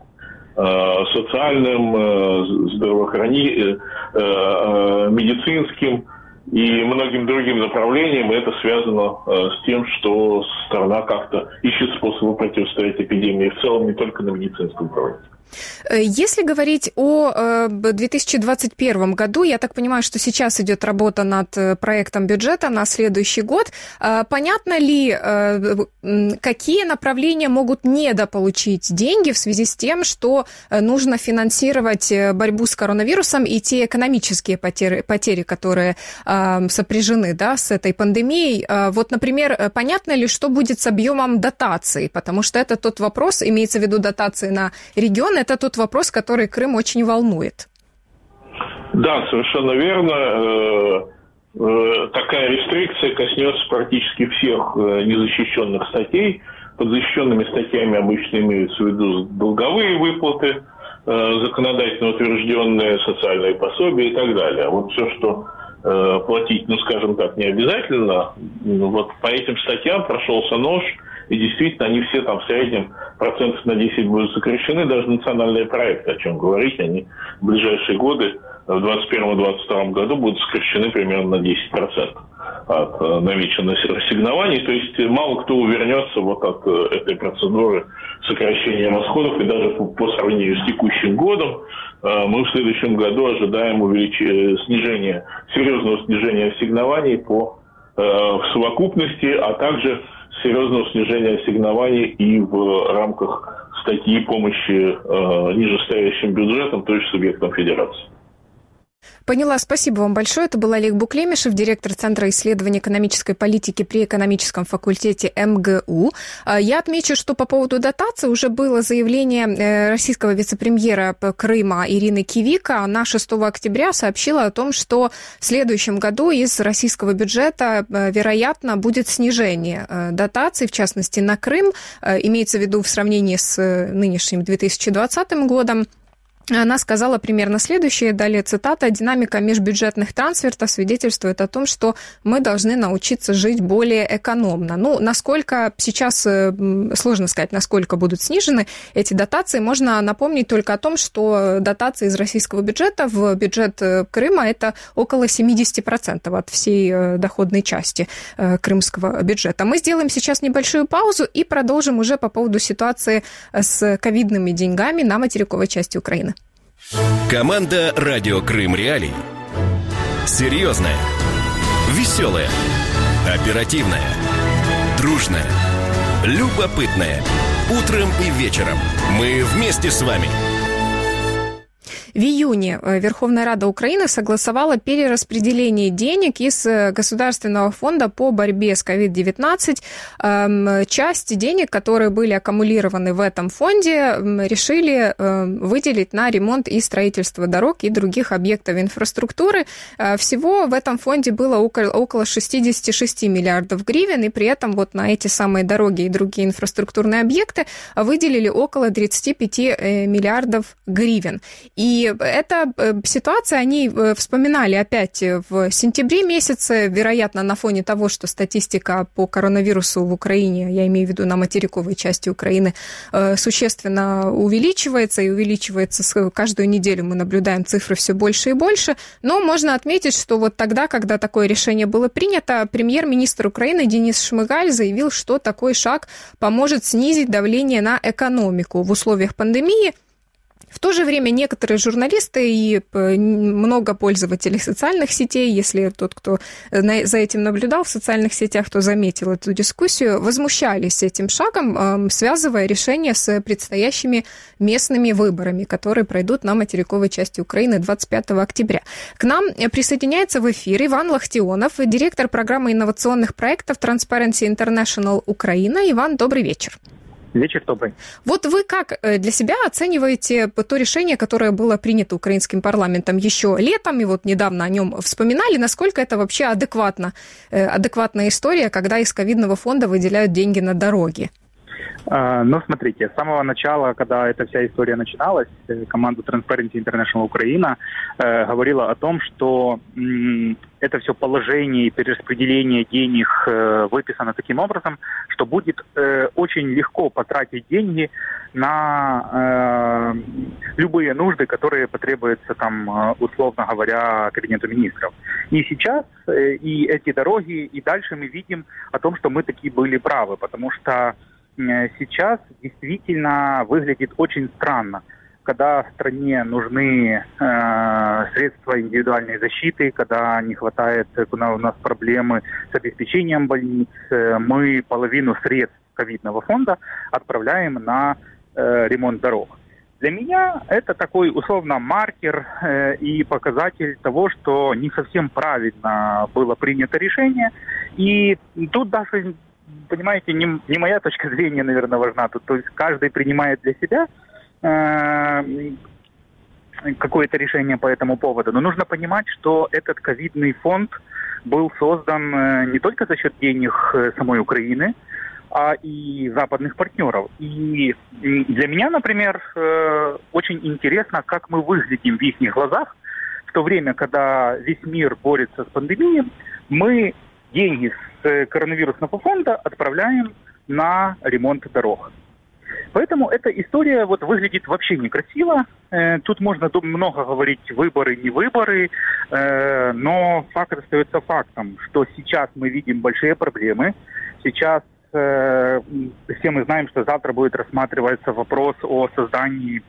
социальным, медицинским и многим другим направлениям. И это связано с тем, что страна как-то ищет способы противостоять эпидемии в целом, не только на медицинском уровне. Если говорить о 2021 году, я так понимаю, что сейчас идет работа над проектом бюджета на следующий год. Понятно ли, какие направления могут недополучить деньги в связи с тем, что нужно финансировать борьбу с коронавирусом и те экономические потери, которые сопряжены, да, с этой пандемией? Вот, например, понятно ли, что будет с объемом дотаций? Потому что это тот вопрос, имеется в виду дотации на регион, это тот вопрос, который Крым очень волнует. Да, совершенно верно. Такая рестрикция коснется практически всех незащищенных статей. Под защищенными статьями обычно имеются в виду долговые выплаты, законодательно утвержденные, социальные пособия и так далее. Вот все, что платить, скажем так, не обязательно, вот по этим статьям прошелся нож, и действительно они все там в среднем процентов на 10 будут сокращены, даже национальные проекты, о чем говорить, они в ближайшие годы, в 2021-2022 году будут сокращены примерно на 10% от намеченных ассигнований. То есть мало кто увернется вот от этой процедуры сокращения расходов, и даже по сравнению с текущим годом мы в следующем году ожидаем серьезного снижения ассигнований в совокупности, а также серьезного снижения ассигнований и в рамках статьи помощи нижестоящим бюджетам, то есть субъектам федерации. Поняла, спасибо вам большое. Это был Олег Буклемишев, директор Центра исследований экономической политики при экономическом факультете МГУ. Я отмечу, что по поводу дотации уже было заявление российского вице-премьера Крыма Ирины Кивика. Она 6 октября сообщила о том, что в следующем году из российского бюджета, вероятно, будет снижение дотаций, в частности, на Крым. Имеется в виду в сравнении с нынешним 2020 годом. Она сказала примерно следующее, далее цитата: «Динамика межбюджетных трансфертов свидетельствует о том, что мы должны научиться жить более экономно». Насколько сейчас, сложно сказать, насколько будут снижены эти дотации. Можно напомнить только о том, что дотации из российского бюджета в бюджет Крыма – это около 70% от всей доходной части крымского бюджета. Мы сделаем сейчас небольшую паузу и продолжим уже по поводу ситуации с ковидными деньгами на материковой части Украины. Команда «Радио Крым Реалии». Серьезная, веселая, оперативная, дружная, любопытная. Утром и вечером мы вместе с вами. В июне Верховная Рада Украины согласовала перераспределение денег из Государственного фонда по борьбе с COVID-19. Часть денег, которые были аккумулированы в этом фонде, решили выделить на ремонт и строительство дорог и других объектов инфраструктуры. Всего в этом фонде было около 66 миллиардов гривен, и при этом вот на эти самые дороги и другие инфраструктурные объекты выделили около 35 миллиардов гривен. И эта ситуация, они вспоминали опять в сентябре месяце, вероятно, на фоне того, что статистика по коронавирусу в Украине, я имею в виду на материковой части Украины, существенно увеличивается, и увеличивается каждую неделю, мы наблюдаем цифры все больше и больше, но можно отметить, что вот тогда, когда такое решение было принято, премьер-министр Украины Денис Шмыгаль заявил, что такой шаг поможет снизить давление на экономику в условиях пандемии. В то же время некоторые журналисты и много пользователей социальных сетей, если тот, кто за этим наблюдал в социальных сетях, то заметил эту дискуссию, возмущались этим шагом, связывая решение с предстоящими местными выборами, которые пройдут на материковой части Украины 25 октября. К нам присоединяется в эфир Иван Лахтионов, директор программы инновационных проектов Transparency International Украина. Иван, добрый вечер. Вечер добрый. Вот вы как для себя оцениваете то решение, которое было принято украинским парламентом еще летом, и вот недавно о нем вспоминали, насколько это вообще адекватная история, когда из ковидного фонда выделяют деньги на дороги? Смотрите, с самого начала, когда эта вся история начиналась, команда Transparency International Украина говорила о том, что это все положение и перераспределение денег выписано таким образом, что будет очень легко потратить деньги на любые нужды, которые потребуются, там, условно говоря, Кабинету министров. И сейчас и эти дороги, и дальше мы видим о том, что мы таки были правы, потому что сейчас действительно выглядит очень странно. когда стране нужны средства индивидуальной защиты, когда не хватает, у нас проблемы с обеспечением больниц, мы половину средств ковидного фонда отправляем на ремонт дорог. Для меня это такой условно маркер и показатель того, что не совсем правильно было принято решение. И тут даже, понимаете, не моя точка зрения, наверное, важна. Тут, то есть каждый принимает для себя какое-то решение по этому поводу. Но нужно понимать, что этот ковидный фонд был создан не только за счет денег самой Украины, а и западных партнеров. И для меня, например, очень интересно, как мы выглядим в их глазах в то время, когда весь мир борется с пандемией, мы деньги с коронавирусного фонда отправляем на ремонт дорог. Поэтому эта история вот выглядит вообще некрасиво. Тут можно много говорить выборы, не выборы, но факт остается фактом, что сейчас мы видим большие проблемы. Сейчас все мы знаем, что завтра будет рассматриваться вопрос о создании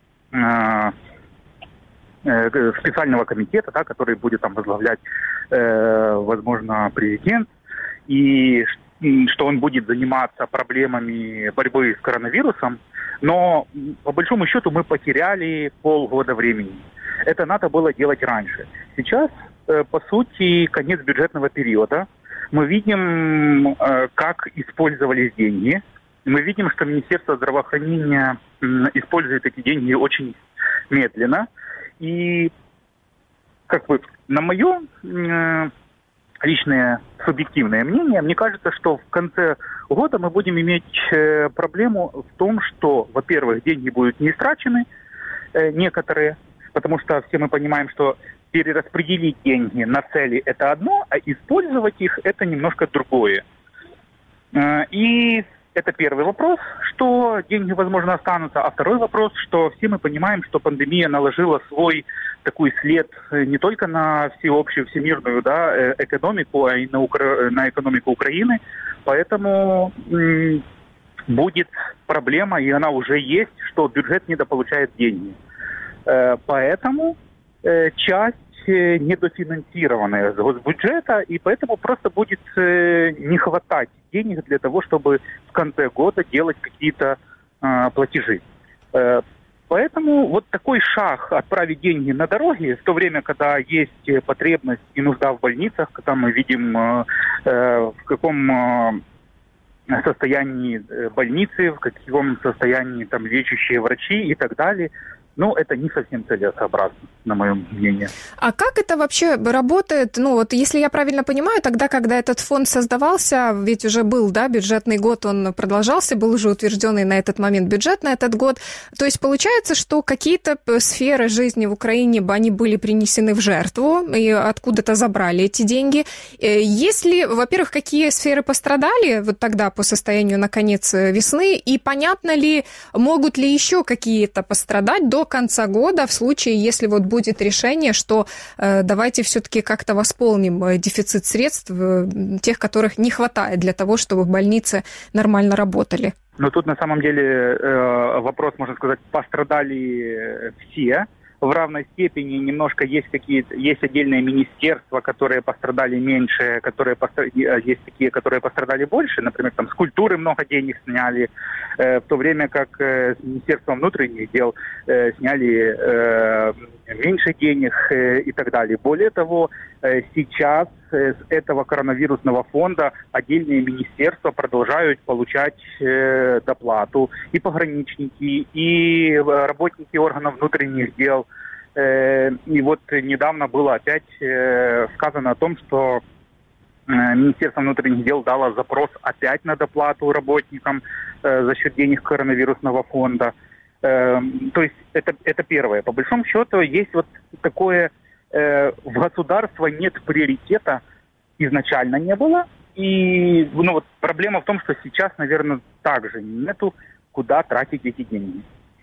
специального комитета, да, который будет там возглавлять, возможно, президент, и что он будет заниматься проблемами борьбы с коронавирусом, но по большому счету мы потеряли полгода времени. Это надо было делать раньше. Сейчас, по сути, конец бюджетного периода. Мы видим, как использовались деньги. Мы видим, что Министерство здравоохранения использует эти деньги очень медленно. И, как бы, на мое личное субъективное мнение, мне кажется, что в конце года мы будем иметь проблему в том, что, во-первых, деньги будут не истрачены, некоторые, потому что все мы понимаем, что перераспределить деньги на цели – это одно, а использовать их – это немножко другое. И это первый вопрос, что деньги, возможно, останутся. А второй вопрос, что все мы понимаем, что пандемия наложила свой такой след не только на всеобщую, всемирную, да, экономику, а и на экономику Украины. Поэтому будет проблема, и она уже есть, что бюджет недополучает деньги. Поэтому часть недофинансированная с госбюджета, и поэтому просто будет не хватать денег для того, чтобы в конце года делать какие-то платежи. Поэтому вот такой шаг отправить деньги на дороги, в то время, когда есть потребность и нужда в больницах, когда мы видим, в каком состоянии больницы, в каком состоянии там лечащие врачи и так далее. Ну, это не совсем целесообразно, на мое мнение. А как это вообще работает? Ну, вот если я правильно понимаю, тогда, когда этот фонд создавался, ведь уже был, да, бюджетный год, он продолжался, был уже утвержденный на этот момент бюджет на этот год. То есть получается, что какие-то сферы жизни в Украине, они были принесены в жертву и откуда-то забрали эти деньги. Если, во-первых, какие сферы пострадали вот тогда по состоянию на конец весны, и понятно ли, могут ли еще какие-то пострадать до конца года в случае, если вот будет решение, что давайте все-таки как-то восполним дефицит средств, тех, которых не хватает для того, чтобы больницы нормально работали? Но тут на самом деле вопрос, можно сказать, пострадали все в равной степени. Немножко есть отдельные министерства, которые пострадали меньше, есть такие, которые пострадали больше. Например, там с культуры много денег сняли, в то время как с Министерством внутренних дел сняли меньше денег и так далее. Более того, сейчас с этого коронавирусного фонда отдельные министерства продолжают получать доплату. И пограничники, и работники органов внутренних дел. И вот недавно было опять сказано о том, что Министерство внутренних дел дало запрос опять на доплату работникам за счет денег коронавирусного фонда. То есть это первое. По большому счету есть вот такое, в государстве нет приоритета, изначально не было. И вот проблема в том, что сейчас, наверное, также нету, куда тратить эти деньги.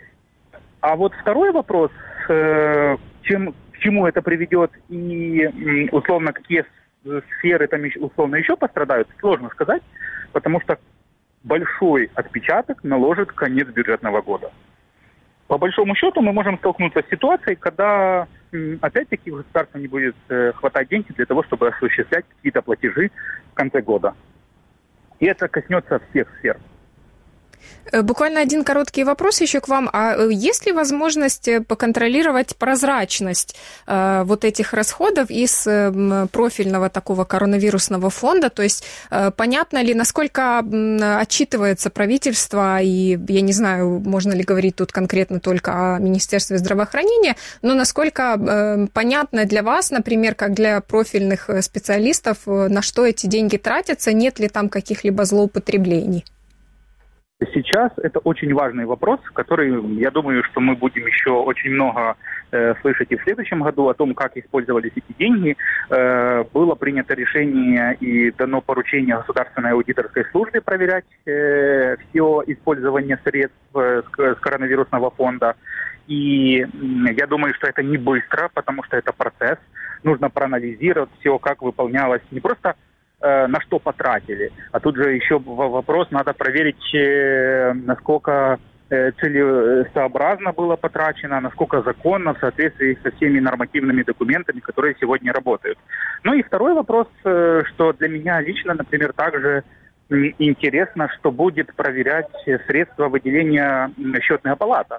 А вот второй вопрос, к чему это приведет и условно какие сферы там условно еще пострадают, сложно сказать, потому что большой отпечаток наложит конец бюджетного года. по большому счету мы можем столкнуться с ситуацией, когда опять-таки государству не будет хватать денег для того, чтобы осуществлять какие-то платежи в конце года. И это коснется всех сфер. Буквально один короткий вопрос еще к вам. А есть ли возможность поконтролировать прозрачность вот этих расходов из профильного такого коронавирусного фонда? То есть понятно ли, насколько отчитывается правительство, и я не знаю, можно ли говорить тут конкретно только о Министерстве здравоохранения, но насколько понятно для вас, например, как для профильных специалистов, на что эти деньги тратятся, нет ли там каких-либо злоупотреблений? Сейчас это очень важный вопрос, который, я думаю, что мы будем еще очень много слышать и в следующем году о том, как использовались эти деньги. Было принято решение и дано поручение Государственной аудиторской службе проверять все использование средств с коронавирусного фонда. И я думаю, что это не быстро, потому что это процесс. Нужно проанализировать все, как выполнялось не просто на что потратили. А тут же еще вопрос, надо проверить, насколько целесообразно было потрачено, насколько законно, в соответствии со всеми нормативными документами, которые сегодня работают. Ну и второй вопрос, что для меня лично, например, также интересно, что будет проверять средства выделения Счетная палата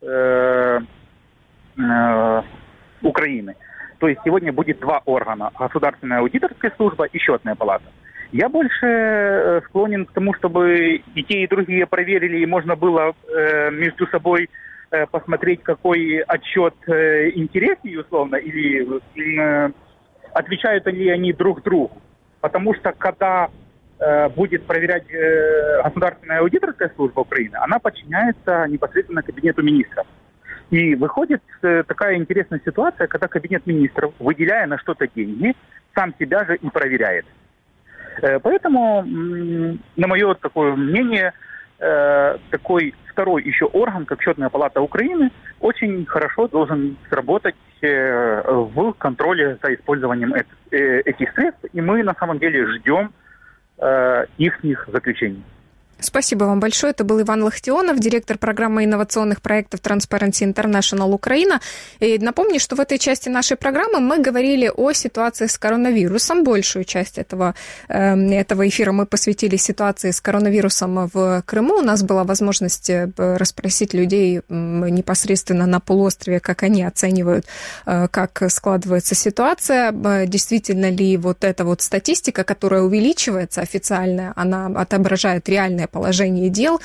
Украины. То есть сегодня будет два органа: Государственная аудиторская служба и Счетная палата. Я больше склонен к тому, чтобы и те, и другие проверили, и можно было между собой посмотреть, какой отчет интереснее, условно, или отвечают ли они друг другу. Потому что когда будет проверять Государственная аудиторская служба Украины, она подчиняется непосредственно Кабинету министров. И выходит такая интересная ситуация, когда Кабинет министров, выделяя на что-то деньги, сам себя же и проверяет. Поэтому, на мое такое мнение, такой второй еще орган, как Счетная палата Украины, очень хорошо должен сработать в контроле за использованием этих средств. И мы на самом деле ждем их заключений. Спасибо вам большое. Это был Иван Лахтионов, директор программы инновационных проектов Transparency International Украина. И напомню, что в этой части нашей программы мы говорили о ситуации с коронавирусом. Большую часть этого эфира мы посвятили ситуации с коронавирусом в Крыму. У нас была возможность расспросить людей непосредственно на полуострове, как они оценивают, как складывается ситуация. Действительно ли вот эта вот статистика, которая увеличивается официальная, она отображает реальное положение дел.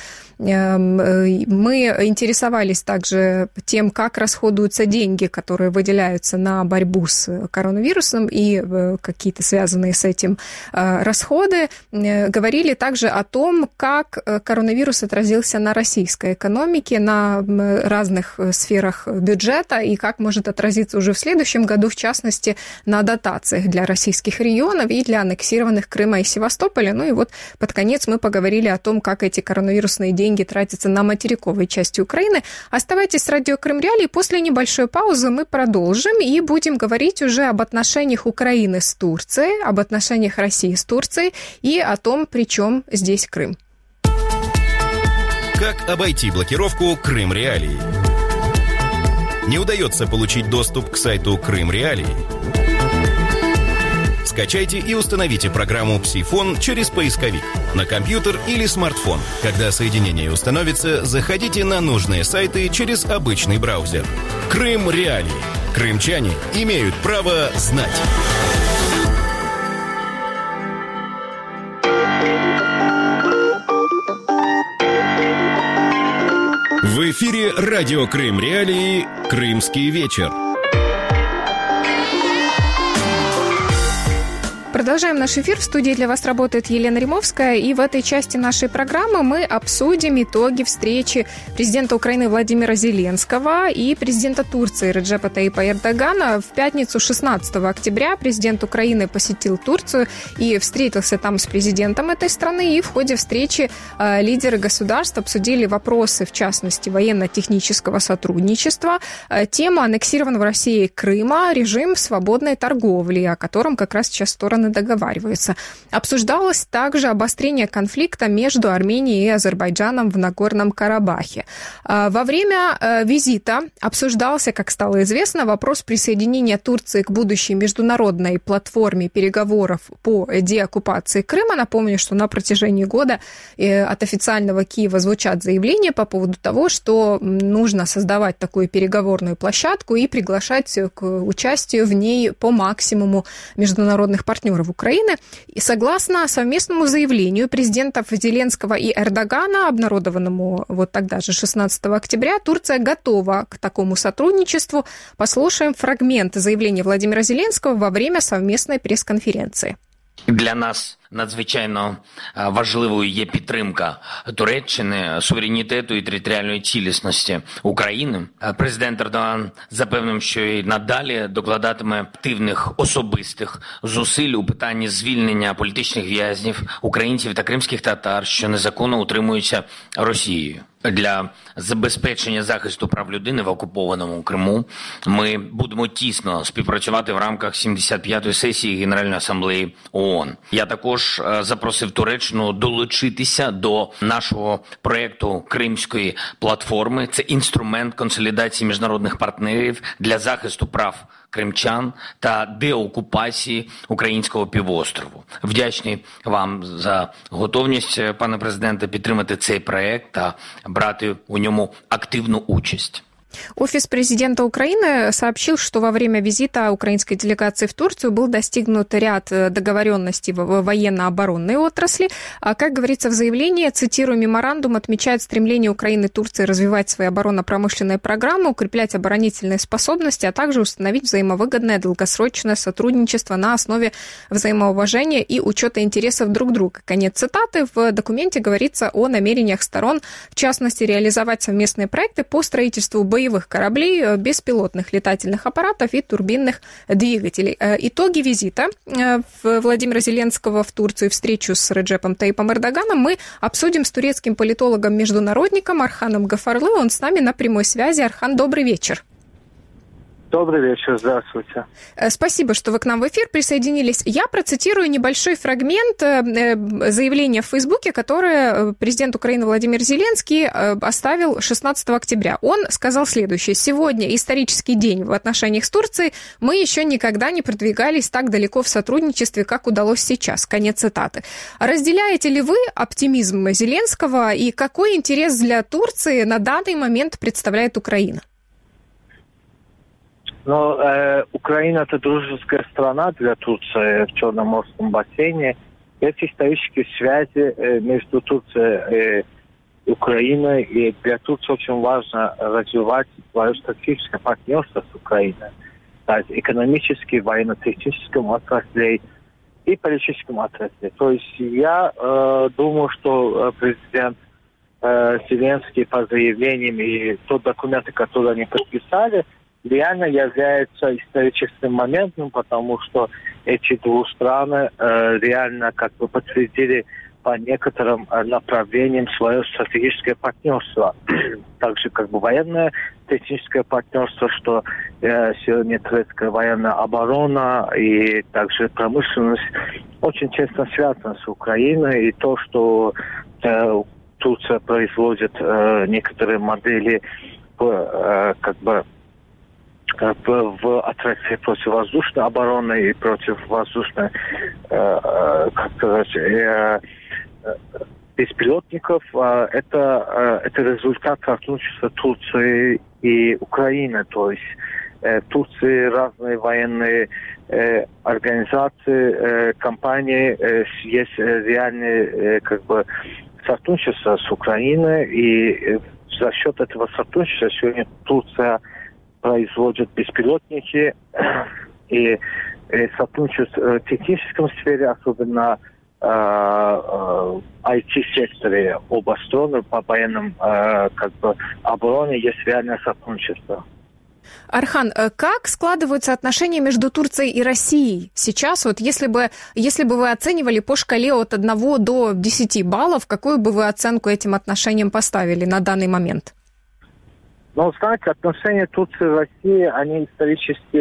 Мы интересовались также тем, как расходуются деньги, которые выделяются на борьбу с коронавирусом и какие-то связанные с этим расходы. Говорили также о том, как коронавирус отразился на российской экономике, на разных сферах бюджета и как может отразиться уже в следующем году, в частности, на дотациях для российских регионов и для аннексированных Крыма и Севастополя. Ну и вот под конец мы поговорили о том, как эти коронавирусные деньги тратятся на материковой части Украины. Оставайтесь с радио Крым Реалии. После небольшой паузы мы продолжим и будем говорить уже об отношениях Украины с Турцией, об отношениях России с Турцией и о том, при чем здесь Крым. Как обойти блокировку Крым Реалии? Не удается получить доступ к сайту Крым Реалии? Скачайте и установите программу «Псифон» через поисковик на компьютер или смартфон. Когда соединение установится, заходите на нужные сайты через обычный браузер. Крым Реалии. Крымчане имеют право знать. В эфире радио Крым Реалии «Крымский вечер». Продолжаем наш эфир. В студии для вас работает Елена Римовская. И в этой части нашей программы мы обсудим итоги встречи президента Украины Владимира Зеленского и президента Турции Реджепа Таyyипа Эрдогана. В пятницу 16 октября президент Украины посетил Турцию и встретился там с президентом этой страны. И в ходе встречи лидеры государств обсудили вопросы, в частности, военно-технического сотрудничества, тему аннексированного Россией Крыма, режим свободной торговли, о котором как раз сейчас стороны стороны договариваются. Обсуждалось также обострение конфликта между Арменией и Азербайджаном в Нагорном Карабахе. Во время визита обсуждался, как стало известно, вопрос присоединения Турции к будущей международной платформе переговоров по деоккупации Крыма. Напомню, что на протяжении года от официального Киева звучат заявления по поводу того, что нужно создавать такую переговорную площадку и приглашать к участию в ней по максимуму международных партнеров Украины. И согласно совместному заявлению президентов Зеленского и Эрдогана, обнародованному вот тогда же, 16 октября, Турция готова к такому сотрудничеству. Послушаем фрагмент заявления Владимира Зеленского во время совместной прес-конференции. Для нас надзвичайно важливою є підтримка Туреччини, суверенітету і територіальної цілісності України. Президент Ердоган запевнив, що і надалі докладатиме активних особистих зусиль у питанні звільнення політичних в'язнів, українців та кримських татар, що незаконно утримуються Росією. Для забезпечення захисту прав людини в окупованому Криму ми будемо тісно співпрацювати в рамках 75-ї сесії Генеральної асамблеї ООН. Я також запросив Туреччину долучитися до нашого проєкту Кримської платформи. Це інструмент консолідації міжнародних партнерів для захисту прав кримчан та деокупації українського півострову. Вдячний вам за готовність, пане президенте, підтримати цей проєкт та брати у ньому активну участь. Офис президента Украины сообщил, что во время визита украинской делегации в Турцию был достигнут ряд договоренностей в военно-оборонной отрасли. Как говорится в заявлении, цитирую, меморандум отмечает стремление Украины и Турции развивать свои оборонно-промышленные программы, укреплять оборонительные способности, а также установить взаимовыгодное долгосрочное сотрудничество на основе взаимоуважения и учета интересов друг друга. Конец цитаты. В документе говорится о намерениях сторон, в частности, реализовать совместные проекты по строительству боевых кораблей, беспилотных летательных аппаратов и турбинных двигателей. Итоги визита Владимира Зеленского в Турцию, встречу с Реджепом Тайипом Эрдоганом мы обсудим с турецким политологом-международником Арханом Гафарлы. Он с нами на прямой связи. Архан, добрый вечер. Добрый вечер, здравствуйте. Спасибо, что вы к нам в эфир присоединились. Я процитирую небольшой фрагмент заявления в Фейсбуке, которое президент Украины Владимир Зеленский оставил 16 октября. Он сказал следующее. «Сегодня исторический день в отношениях с Турцией. Мы еще никогда не продвигались так далеко в сотрудничестве, как удалось сейчас». Конец цитаты. Разделяете ли вы оптимизм Зеленского и какой интерес для Турции на данный момент представляет Украина? Но Украина – это дружеская страна для Турции в Черноморском бассейне. Эти исторические связи между Турцией и Украиной, и для Турции очень важно развивать свое стратегическое партнерство с Украиной. То есть экономически, военно-техническом отрасле и политическом отрасле. То есть я думаю, что президент Зеленский по заявлениям и тот документы, которые они подписали, реально является историческим моментом, потому что эти две страны реально как бы подтвердили по некоторым направлениям свое стратегическое партнерство. Также как бы военное техническое партнерство, что сегодня турецкая военная оборона и также промышленность очень тесно связана с Украиной. И то, что Турция производит некоторые модели как бы в отрасли противовоздушной обороны и противовоздушной, как сказать, беспилотников, это результат сотрудничества Турции и Украины. То есть в Турции разные военные организации, компании, есть реальные как бы сотрудничество с Украиной, и за счет этого сотрудничества сегодня Турция производят беспилотники и сотрудничают в техническом сфере, особенно IT-секторе оба стороны по военным как бы обороне есть реальное сотрудничество. Архан, как складываются отношения между Турцией и Россией сейчас? Вот если бы вы оценивали по шкале от 1 до 10 баллов, какую бы вы оценку этим отношениям поставили на данный момент? Ну, знаете, отношения Турции и России, они исторически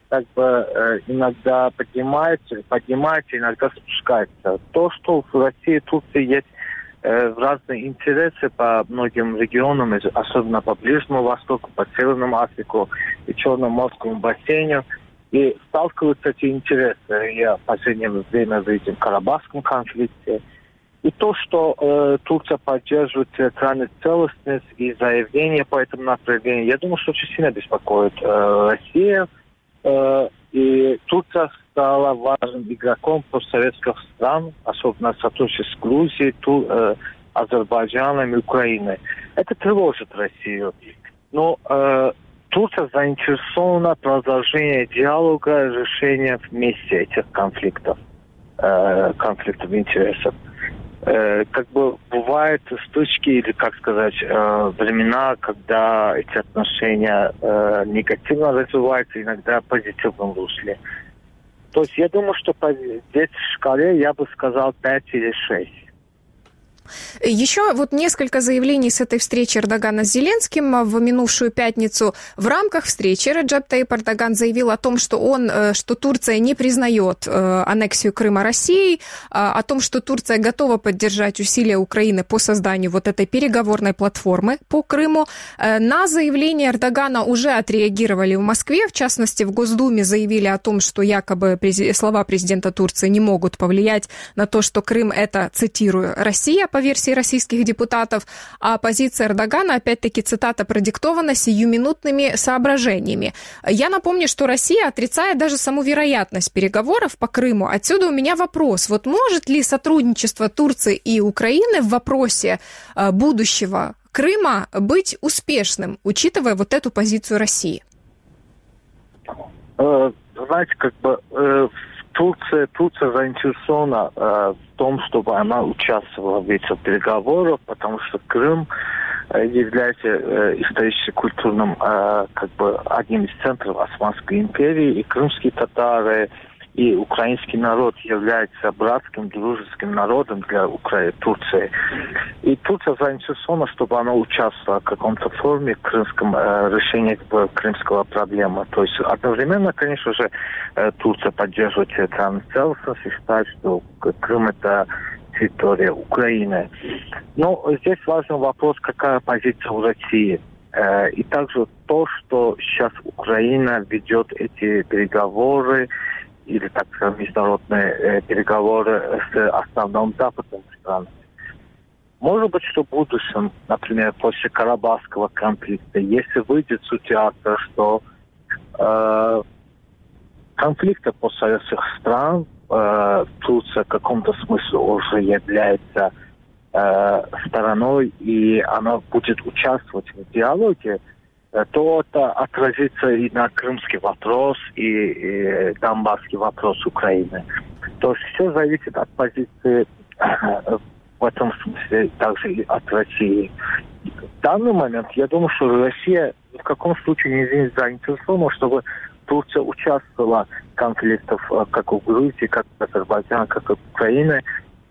как бы иногда поднимается, иногда спускается. То, что в России и Турции есть разные интересы по многим регионам, особенно по Ближнему Востоку, по Северному Африку и Черноморскому бассейну, и сталкиваются эти интересы. Я в последнее время видел в Карабахском конфликте. И то, что Турция поддерживает территориальную целостность и заявления по этому направлению, я думаю, что очень сильно беспокоит Россия. И Турция стала важным игроком постсоветских стран, особенно в сотрудничестве с Грузией, Азербайджаном и Украиной. Это тревожит Россию. Но Турция заинтересована в продолжении диалога и решения вместе этих конфликтов интересов. Как бы бывают вспышки или, как сказать, времена, когда эти отношения негативно развиваются, иногда в позитивном русле. То есть я думаю, что по здесь в шкале я бы сказал 5 или 6. Еще вот несколько заявлений с этой встречи Эрдогана с Зеленским в минувшую пятницу. В рамках встречи Реджеп Таyyip Эрдоган заявил о том, что Турция не признает аннексию Крыма Россией, о том, что Турция готова поддержать усилия Украины по созданию вот этой переговорной платформы по Крыму. На заявление Эрдогана уже отреагировали в Москве, в частности, в Госдуме заявили о том, что якобы слова президента Турции не могут повлиять на то, что Крым — это, цитирую, «Россия», по версии российских депутатов, а позиция Эрдогана, опять-таки, цитата, продиктована сиюминутными соображениями. Я напомню, что Россия отрицает даже саму вероятность переговоров по Крыму. Отсюда у меня вопрос. Вот может ли сотрудничество Турции и Украины в вопросе будущего Крыма быть успешным, учитывая вот эту позицию России? Знаете, как бы Турция заинтересована в том, чтобы она участвовала в этих переговорах, потому что Крым является исторически культурным как бы одним из центров Османской империи, и крымские татары, и украинский народ является братским, дружеским народом для Турции. И Турция заинтересована, чтобы она участвовала в каком-то форме в крымском решении крымского проблемы. То есть одновременно, конечно же, Турция поддерживает территориальную целостность и считает, что Крым – это территория Украины. Но здесь важный вопрос, какая позиция у России. И также то, что сейчас Украина ведет эти переговоры, или, так сказать, международные переговоры с основным западным странами. Может быть, что в будущем, например, после Карабахского конфликта, если выйдет ситуация, что конфликты постсоветских стран, Турция в каком-то смысле уже является стороной, и она будет участвовать в диалоге, то это отразится и на крымский вопрос, и донбасский вопрос Украины. То есть все зависит от позиции в этом смысле также и от России. В данный момент я думаю, что Россия в каком случае не заинтересована, чтобы Турция участвовала в конфликтах как в Грузии, как в Азербайджане, как в Украине,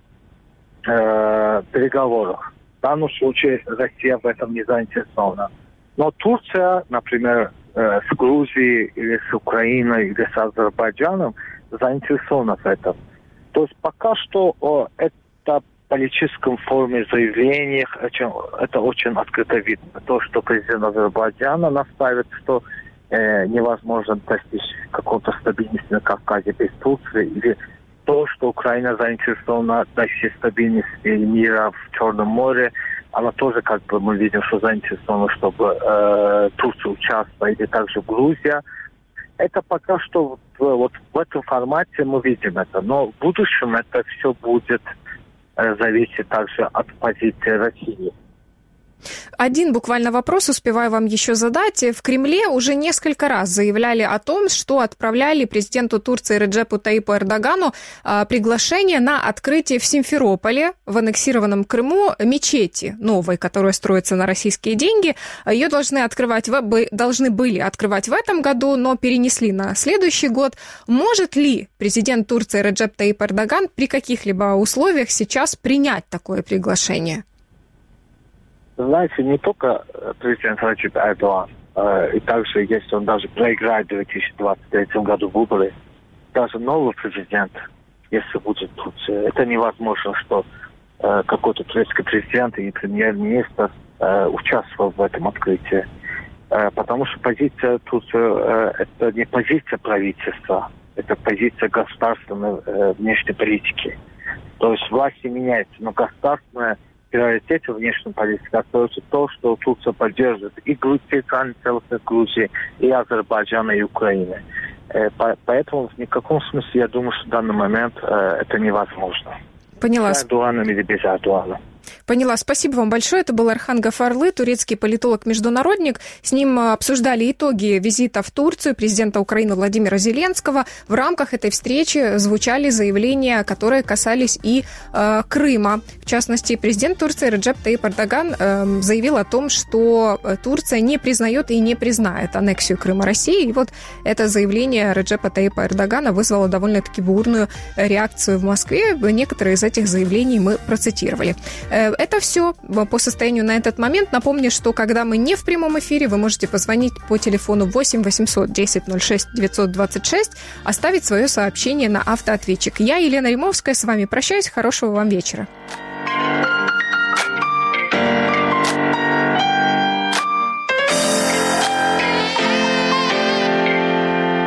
в переговорах. В данном случае Россия в этом не заинтересована. Но Турция, например, с Грузией или с Украиной или с Азербайджаном заинтересована в этом. То есть пока что это в политическом форме заявлениях, это очень открыто видно. То, что президент Азербайджана наставит, что невозможно достичь какой-то стабильности на Кавказе без Турции, или то, что Украина заинтересована в достичь стабильности и мира в Черном море, она тоже, как бы, мы видим, что заинтересована, чтобы Турция участвовала, или также Грузия. Это пока что вот в этом формате мы видим это. Но в будущем это все будет зависеть также от позиции России. Один буквально вопрос успеваю вам еще задать. В Кремле уже несколько раз заявляли о том, что отправляли президенту Турции Реджепу Таyyипу Эрдогану приглашение на открытие в Симферополе, в аннексированном Крыму, мечети новой, которая строится на российские деньги. Ее должны были открывать в этом году, но перенесли на следующий год. Может ли президент Турции Реджеп Таyyип Эрдоган при каких-либо условиях сейчас принять такое приглашение? Знаете, не только президент Реджеп Эрдоган. и также, если он даже проиграет в 2023 году выборы, даже новый президент, если будет тут, это невозможно, что какой-то турецкий президент и премьер-министр участвовал в этом открытии. Потому что позиция тут, это не позиция правительства, это позиция государственной внешней политики. То есть власти меняются, но государственная приоритет внешней политики остается то, что Турция поддерживает и территориальную целостность Грузии, и Азербайджана, и Украины. Поэтому в никаком смысле я думаю, что в данный момент это невозможно. Поняла. С Эрдоганом или без Эрдогана. Поняла. Спасибо вам большое. Это был Орхан Гафарлы, турецкий политолог-международник. С ним обсуждали итоги визита в Турцию президента Украины Владимира Зеленского. В рамках этой встречи звучали заявления, которые касались и Крыма. В частности, президент Турции Реджеп Тайип Эрдоган заявил о том, что Турция не признает и не признает аннексию Крыма России. И вот это заявление Реджепа Тайипа Эрдогана вызвало довольно-таки бурную реакцию в Москве. Некоторые из этих заявлений мы процитировали. Это все по состоянию на этот момент. Напомню, что когда мы не в прямом эфире, вы можете позвонить по телефону 8 800 10 06 926, оставить свое сообщение на автоответчик. Я, Елена Римовская, с вами прощаюсь. Хорошего вам вечера.